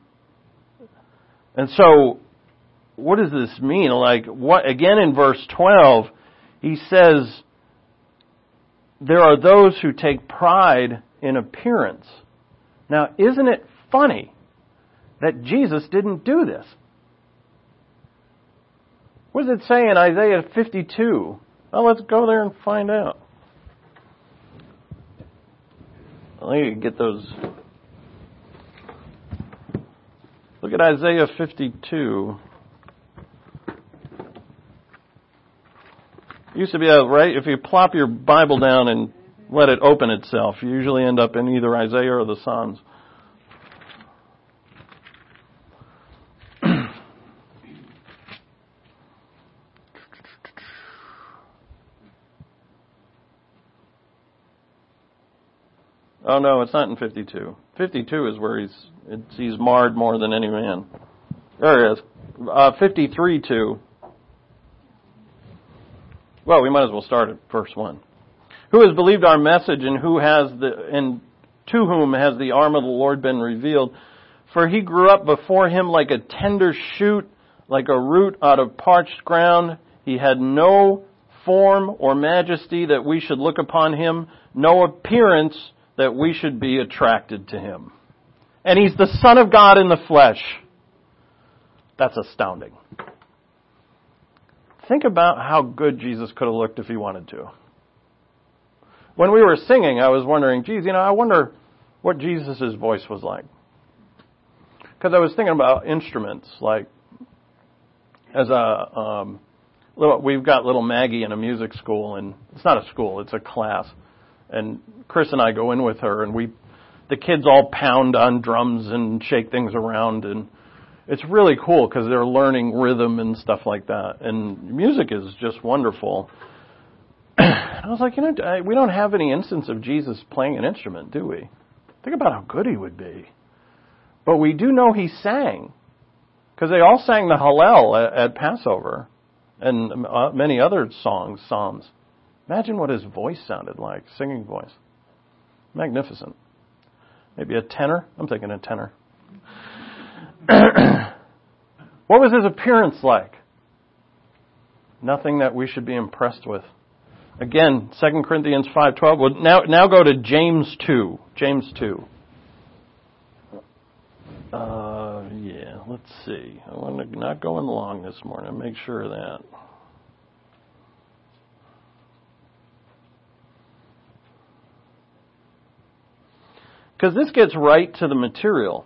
And so, what does this mean? Again in verse 12, he says, there are those who take pride in appearance. Now, isn't it funny that Jesus didn't do this? What does it say in Isaiah 52? Well, let's go there and find out. Let me get those. Look at Isaiah 52. It used to be right? If you plop your Bible down and let it open itself, you usually end up in either Isaiah or the Psalms. Oh no, it's not in 52. 52 is where he's marred more than any man. There it is. 53:2. Well, we might as well start at verse 1. Who has believed our message, and to whom has the arm of the Lord been revealed? For he grew up before him like a tender shoot, like a root out of parched ground. He had no form or majesty that we should look upon him, no appearance that we should be attracted to him. And he's the Son of God in the flesh. That's astounding. Think about how good Jesus could have looked if he wanted to. When we were singing, I was wondering, I wonder what Jesus' voice was like. because I was thinking about instruments, like as we've got little Maggie in a music school, and it's not a school, it's a class. And Chris and I go in with her, and the kids all pound on drums and shake things around, and it's really cool because they're learning rhythm and stuff like that. And music is just wonderful. I was like, we don't have any instance of Jesus playing an instrument, do we? Think about how good he would be. But we do know he sang, because they all sang the Hallel at Passover and many other songs, psalms. Imagine what his voice sounded like, singing voice. Magnificent. Maybe a tenor? I'm thinking a tenor. What was his appearance like? Nothing that we should be impressed with. Again, 2 Corinthians 5:12. Well, now go to James 2. James 2. Let's see. I want to not going long this morning. Make sure of that. Because this gets right to the material.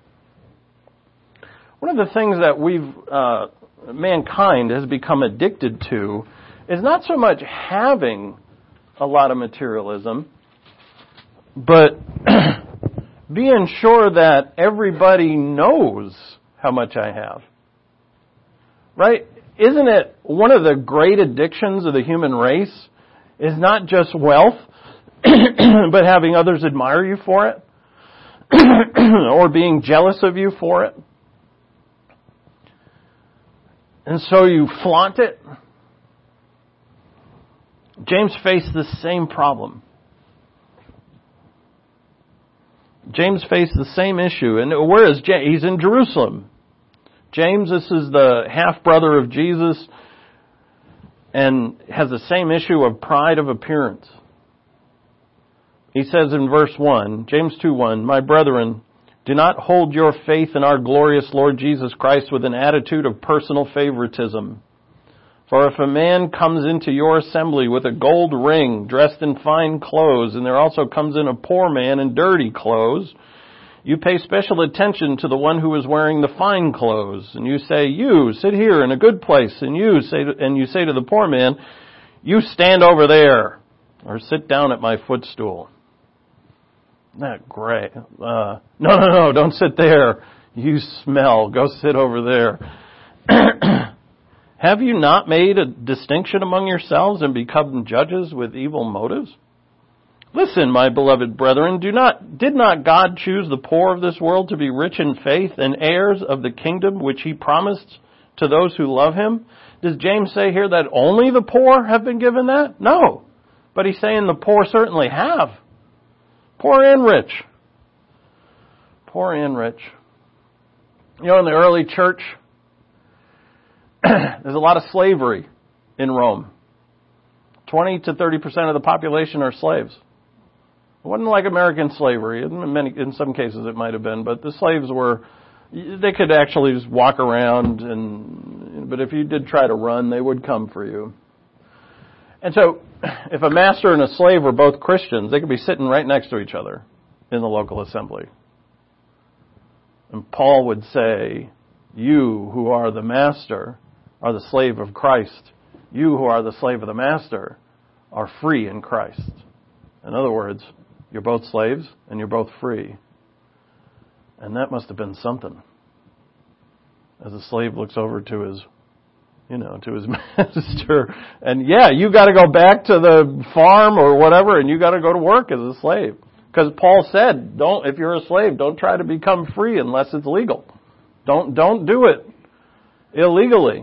One of the things that mankind has become addicted to is not so much having a lot of materialism, but being sure that everybody knows how much I have. Right? Isn't it one of the great addictions of the human race is not just wealth, but having others admire you for it, or being jealous of you for it? And so you flaunt it. James faced the same problem. James faced the same issue. And where is James? He's in Jerusalem. James, this is the half-brother of Jesus, and has the same issue of pride of appearance. He says in verse 1, James 2:1, "My brethren, do not hold your faith in our glorious Lord Jesus Christ with an attitude of personal favoritism. For if a man comes into your assembly with a gold ring, dressed in fine clothes, and there also comes in a poor man in dirty clothes, you pay special attention to the one who is wearing the fine clothes, and you say, 'You sit here in a good place,' and you say to the poor man, 'You stand over there, or sit down at my footstool.'" Isn't that great? No, don't sit there. You smell. Go sit over there. Have you not made a distinction among yourselves and become judges with evil motives? Listen, my beloved brethren, did not God choose the poor of this world to be rich in faith and heirs of the kingdom which he promised to those who love him? Does James say here that only the poor have been given that? No. But he's saying the poor certainly have. Poor and rich. Poor and rich. In the early church, there's a lot of slavery in Rome. 20 to 30% of the population are slaves. It wasn't like American slavery. In some cases it might have been, but the slaves they could actually just walk around, but if you did try to run, they would come for you. And so, if a master and a slave were both Christians, they could be sitting right next to each other in the local assembly. And Paul would say, "You who are the master are the slave of Christ. You who are the slave of the master are free in Christ." In other words, you're both slaves and you're both free. And that must have been something. As a slave looks over to his master, and you got to go back to the farm or whatever, and you got to go to work as a slave. Because Paul said, if you're a slave, don't try to become free unless it's legal. Don't do it illegally.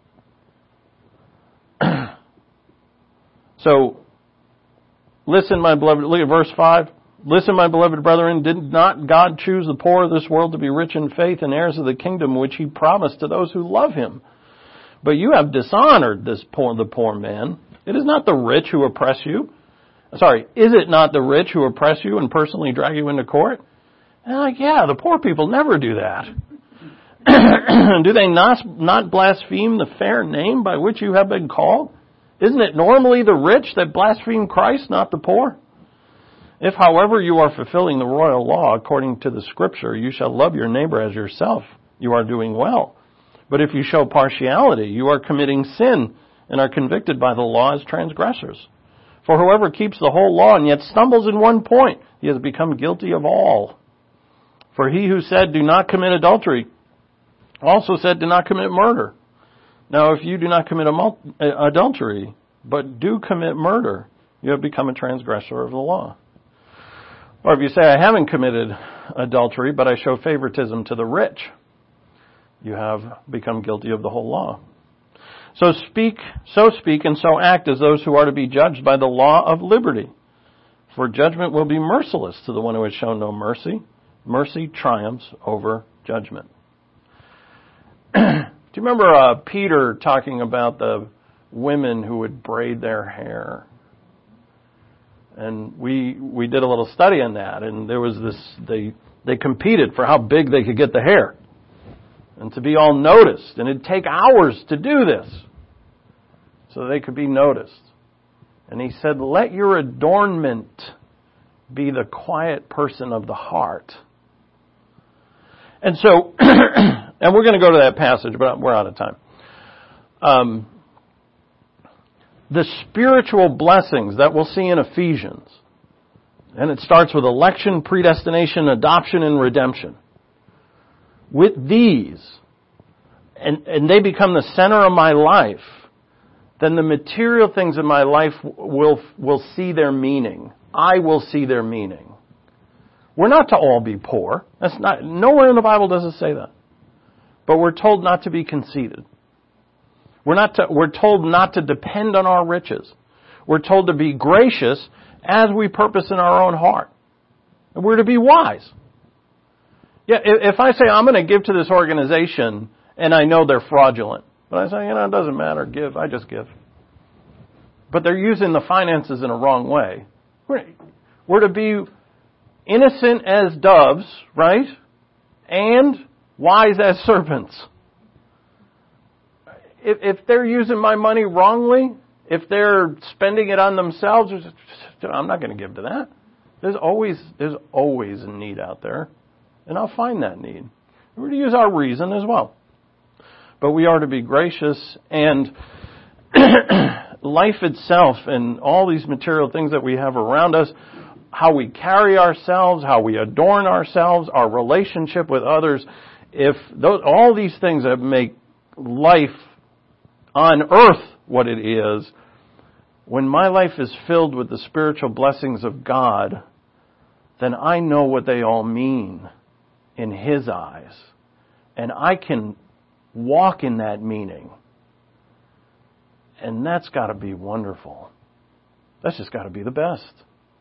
So, listen, my beloved, look at verse 5. "Listen, my beloved brethren, did not God choose the poor of this world to be rich in faith and heirs of the kingdom which he promised to those who love him? But you have dishonored the poor man. It is not the rich who oppress you. Is it not the rich who oppress you and personally drag you into court?" And the poor people never do that. "Do they not blaspheme the fair name by which you have been called? Isn't it normally the rich that blaspheme Christ, not the poor? If, however, you are fulfilling the royal law according to the Scripture, you shall love your neighbor as yourself, you are doing well. But if you show partiality, you are committing sin and are convicted by the law as transgressors. For whoever keeps the whole law and yet stumbles in one point, he has become guilty of all. For he who said, do not commit adultery, also said, do not commit murder. Now, if you do not commit adultery, but do commit murder, you have become a transgressor of the law. Or if you say, I haven't committed adultery, but I show favoritism to the rich, you have become guilty of the whole law. So speak and so act as those who are to be judged by the law of liberty. For judgment will be merciless to the one who has shown no mercy. Mercy triumphs over judgment. Do you remember Peter talking about the women who would braid their hair? And we did a little study on that, and there was this, they competed for how big they could get the hair and to be all noticed, and it'd take hours to do this so they could be noticed. And he said, let your adornment be the quiet person of the heart. And so, and we're going to go to that passage, but we're out of time. The spiritual blessings that we'll see in Ephesians, and it starts with election, predestination, adoption, and redemption. With these, and they become the center of my life, then the material things in my life will see their meaning. I will see their meaning. We're not to all be poor. That's not, nowhere in the Bible does it say that. But we're told not to be conceited. We're told not to depend on our riches. We're told to be gracious as we purpose in our own heart. And we're to be wise. Yeah, if I say I'm going to give to this organization and I know they're fraudulent, but I say, it doesn't matter, give, I just give. But they're using the finances in a wrong way. We're to be innocent as doves, right? And wise as serpents. If they're using my money wrongly, if they're spending it on themselves, I'm not going to give to that. There's always a need out there, and I'll find that need. We're to use our reason as well. But we are to be gracious, and life itself and all these material things that we have around us, how we carry ourselves, how we adorn ourselves, our relationship with others, all these things that make life on earth what it is, when my life is filled with the spiritual blessings of God, then I know what they all mean in His eyes. And I can walk in that meaning. And that's got to be wonderful. That's just got to be the best.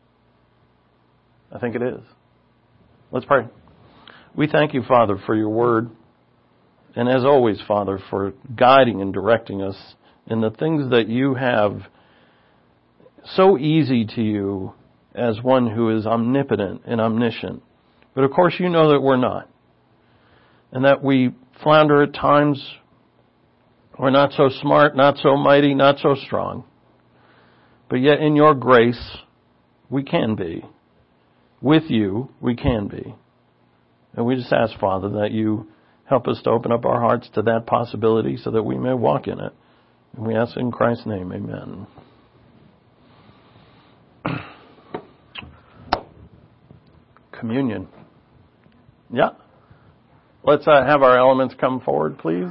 I think it is. Let's pray. We thank you, Father, for your word. And as always, Father, for guiding and directing us in the things that you have so easy to you as one who is omnipotent and omniscient. But of course you know that we're not. And that we flounder at times. We're not so smart, not so mighty, not so strong. But yet in your grace, we can be. With you, we can be. And we just ask, Father, that you help us to open up our hearts to that possibility so that we may walk in it. And we ask in Christ's name, amen. Communion. Yeah. Let's have our elements come forward, please.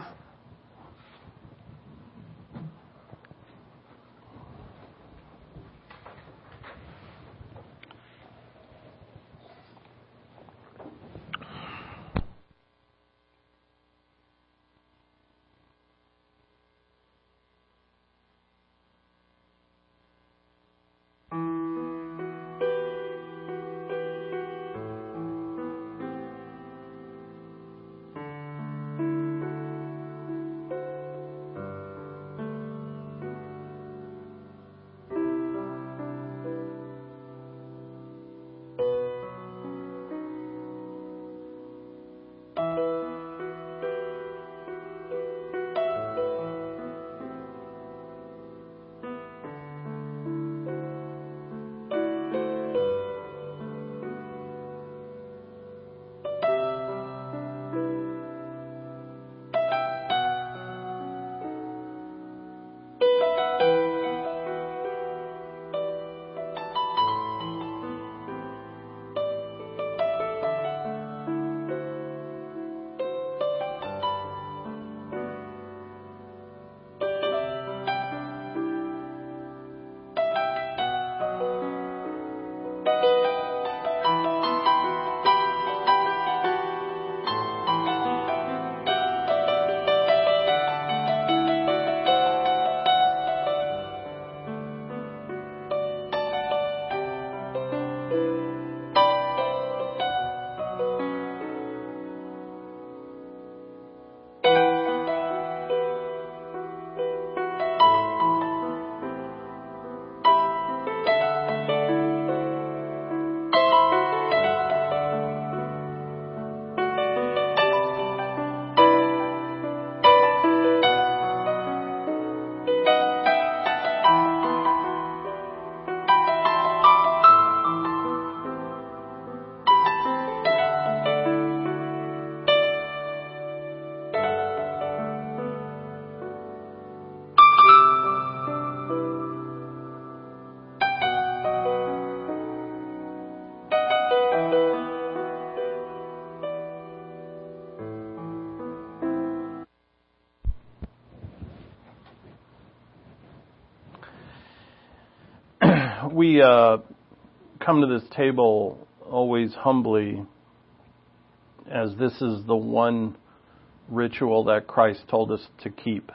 we come to this table always humbly, as this is the one ritual that Christ told us to keep.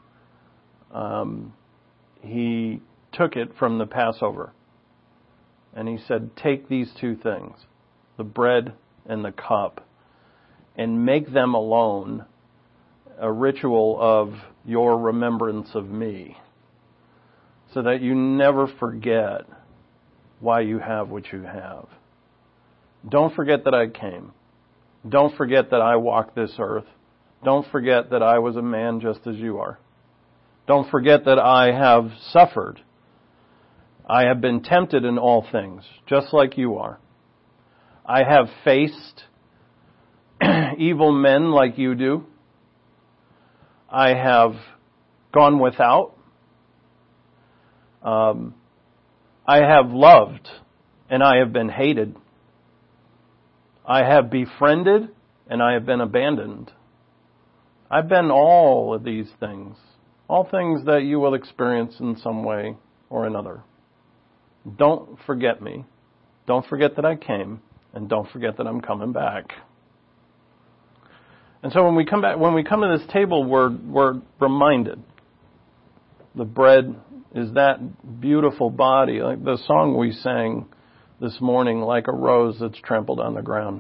He took it from the Passover, and he said, take these two things, the bread and the cup, and make them alone a ritual of your remembrance of me, so that you never forget why you have what you have. Don't forget that I came. Don't forget that I walked this earth. Don't forget that I was a man just as you are. Don't forget that I have suffered. I have been tempted in all things, just like you are. I have faced evil men like you do. I have gone without. I have loved, and I have been hated. I have befriended, and I have been abandoned. I've been all of these things. All things that you will experience in some way or another. Don't forget me. Don't forget that I came, and don't forget that I'm coming back. And so when we come to this table, we're reminded. The bread is that beautiful body, like the song we sang this morning, like a rose that's trampled on the ground.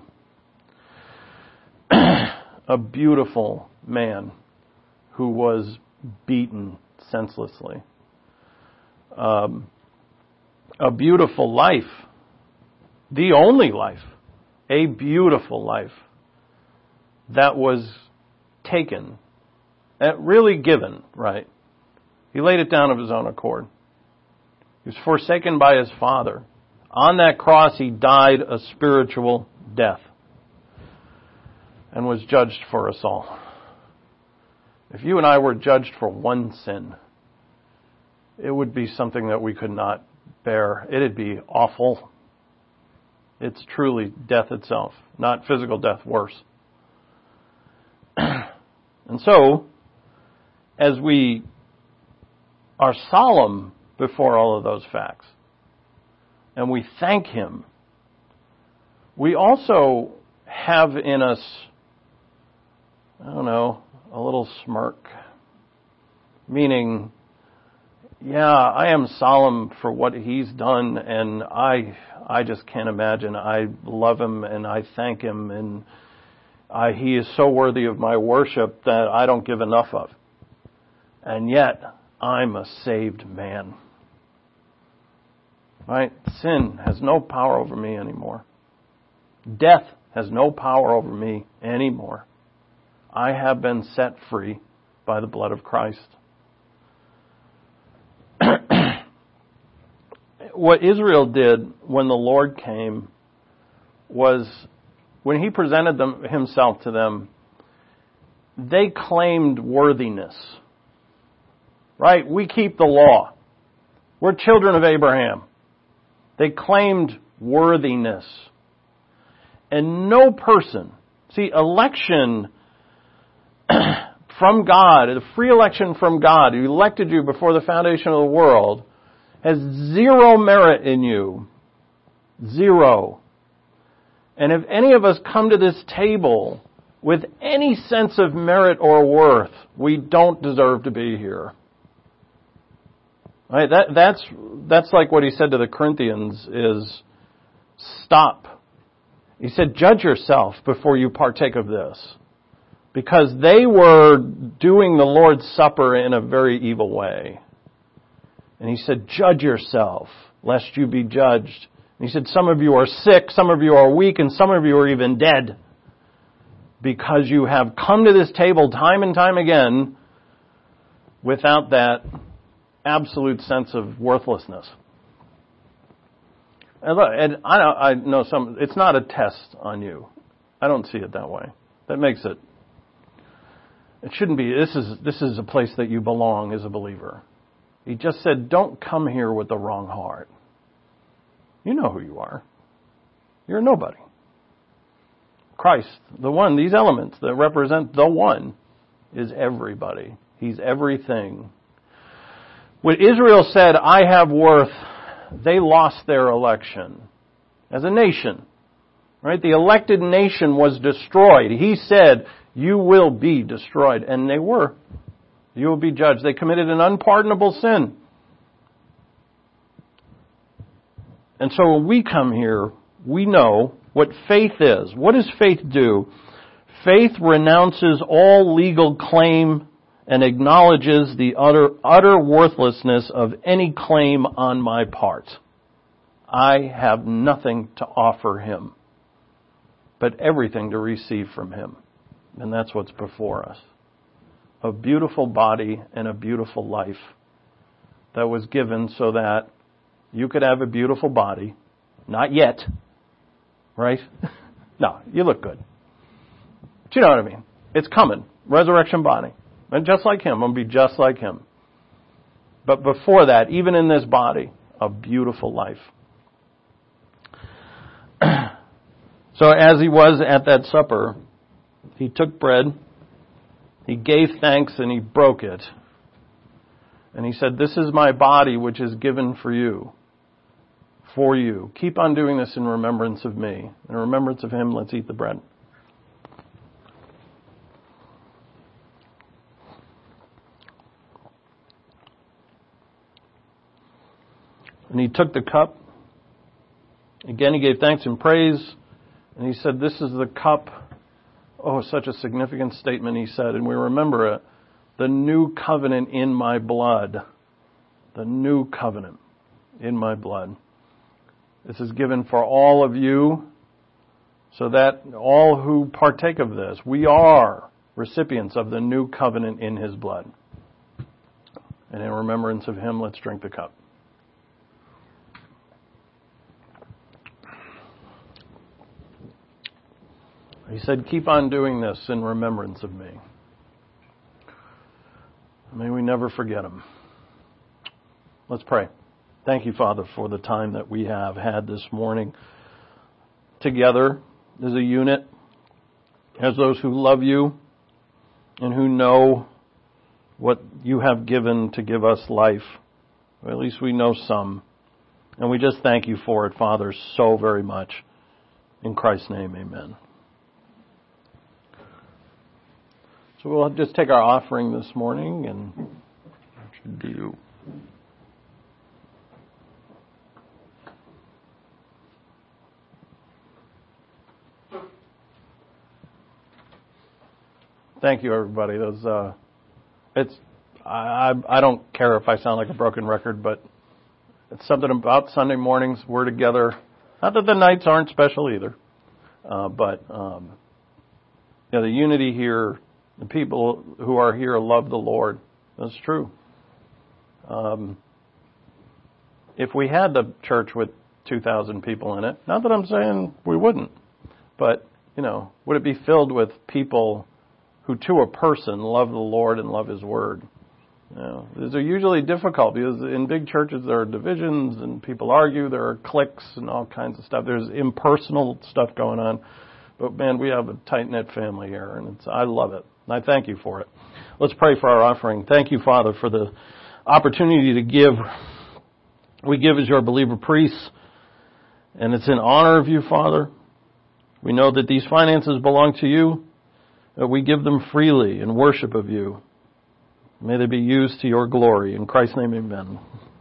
A beautiful man who was beaten senselessly. A beautiful life. The only life. A beautiful life that was taken, really given, right? He laid it down of his own accord. He was forsaken by his Father. On that cross, he died a spiritual death and was judged for us all. If you and I were judged for one sin, it would be something that we could not bear. It'd be awful. It's truly death itself, not physical death, worse. And so, as we are solemn before all of those facts, and we thank Him, we also have in us, a little smirk. Meaning, I am solemn for what He's done, and I just can't imagine. I love Him, and I thank Him, and He is so worthy of my worship that I don't give enough of. And yet, I'm a saved man. Right? Sin has no power over me anymore. Death has no power over me anymore. I have been set free by the blood of Christ. What Israel did when the Lord came was, when He presented Himself to them, they claimed worthiness. Right? We keep the law. We're children of Abraham. They claimed worthiness. And no person, election from God, a free election from God, who elected you before the foundation of the world, has zero merit in you. Zero. And if any of us come to this table with any sense of merit or worth, we don't deserve to be here. Right? That's like what he said to the Corinthians is, stop. He said, judge yourself before you partake of this. Because they were doing the Lord's Supper in a very evil way. And he said, judge yourself, lest you be judged. And he said, some of you are sick, some of you are weak, and some of you are even dead. Because you have come to this table time and time again without that absolute sense of worthlessness. And I know it's not a test on you. I don't see it that way. That makes it. It shouldn't be. This is a place that you belong as a believer. He just said, don't come here with the wrong heart. You know who you are. You're nobody. Christ, the one, these elements that represent the one, is everybody. He's everything. When Israel said, I have worth, they lost their election as a nation. Right? The elected nation was destroyed. He said, you will be destroyed. And they were. You will be judged. They committed an unpardonable sin. And so when we come here, we know what faith is. What does faith do? Faith renounces all legal claim and acknowledges the utter worthlessness of any claim on my part. I have nothing to offer him, but everything to receive from him. And that's what's before us. A beautiful body and a beautiful life that was given so that you could have a beautiful body. Not yet. Right? No, you look good. But you know what I mean. It's coming. Resurrection body. And just like him. I'm going to be just like him. But before that, even in this body, a beautiful life. So as he was at that supper, he took bread, he gave thanks, and he broke it. And he said, this is my body which is given for you. For you. Keep on doing this in remembrance of me. In remembrance of him, let's eat the bread. And he took the cup. Again, he gave thanks and praise. And he said, this is the cup. Oh, such a significant statement, he said. And we remember it. The new covenant in my blood. The new covenant in my blood. This is given for all of you, so that all who partake of this, we are recipients of the new covenant in his blood. And in remembrance of him, let's drink the cup. He said, keep on doing this in remembrance of me. May we never forget him. Let's pray. Thank you, Father, for the time that we have had this morning together as a unit, as those who love you and who know what you have given to give us life. Or at least we know some. And we just thank you for it, Father, so very much. In Christ's name, amen. So we'll just take our offering this morning, and what should do. Thank you, everybody. I don't care if I sound like a broken record, but it's something about Sunday mornings. We're together. Not that the nights aren't special either, but the unity here. The people who are here love the Lord. That's true. If we had the church with 2,000 people in it, not that I'm saying we wouldn't, but, would it be filled with people who to a person love the Lord and love his word? These are usually difficult because in big churches there are divisions and people argue, there are cliques and all kinds of stuff. There's impersonal stuff going on. But man, we have a tight-knit family here, and I love it. And I thank you for it. Let's pray for our offering. Thank you, Father, for the opportunity to give. We give as your believer priests, and it's in honor of you, Father. We know that these finances belong to you, that we give them freely in worship of you. May they be used to your glory. In Christ's name, amen.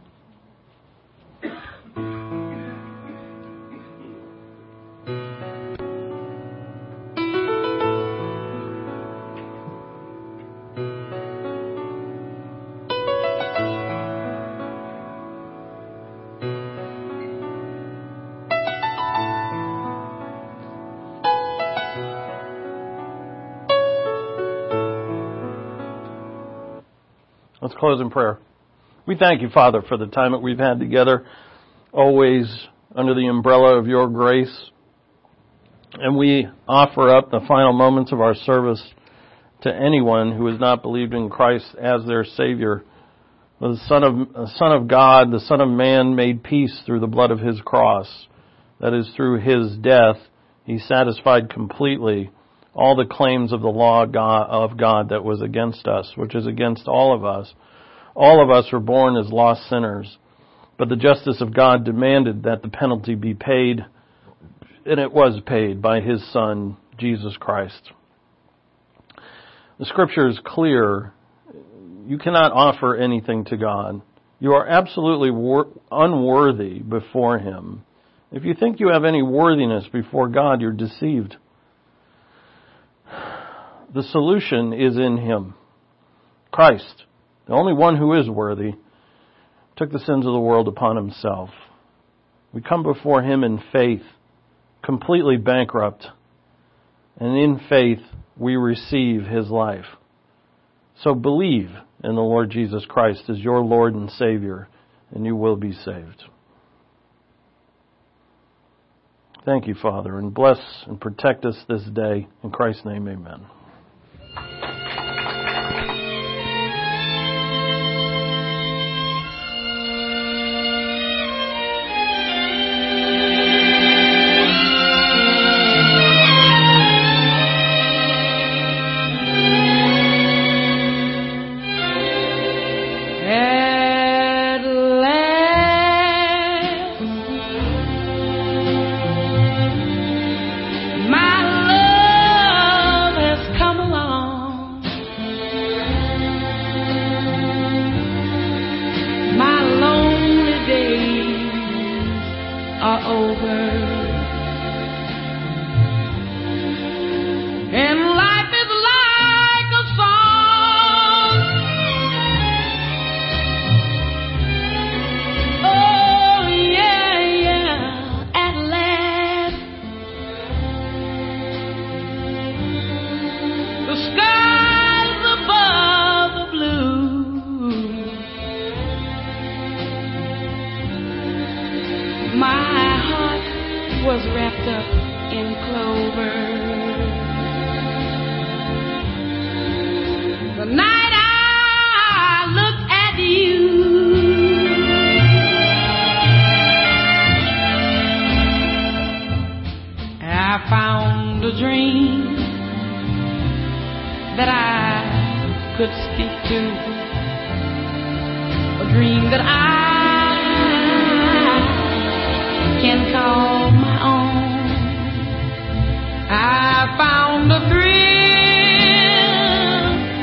Let's close in prayer. We thank you, Father, for the time that we've had together, always under the umbrella of your grace. And we offer up the final moments of our service to anyone who has not believed in Christ as their Savior. The Son of God, the Son of Man, made peace through the blood of his cross. That is, through his death, he satisfied completely all the claims of the law of God that was against us, which is against all of us. All of us were born as lost sinners. But the justice of God demanded that the penalty be paid, and it was paid by His Son, Jesus Christ. The Scripture is clear. You cannot offer anything to God. You are absolutely unworthy before Him. If you think you have any worthiness before God, you're deceived. The solution is in Him. Christ, the only one who is worthy, took the sins of the world upon Himself. We come before Him in faith, completely bankrupt, and in faith we receive His life. So believe in the Lord Jesus Christ as your Lord and Savior, and you will be saved. Thank you, Father, and bless and protect us this day. In Christ's name, amen.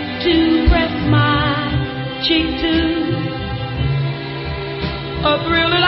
A thrill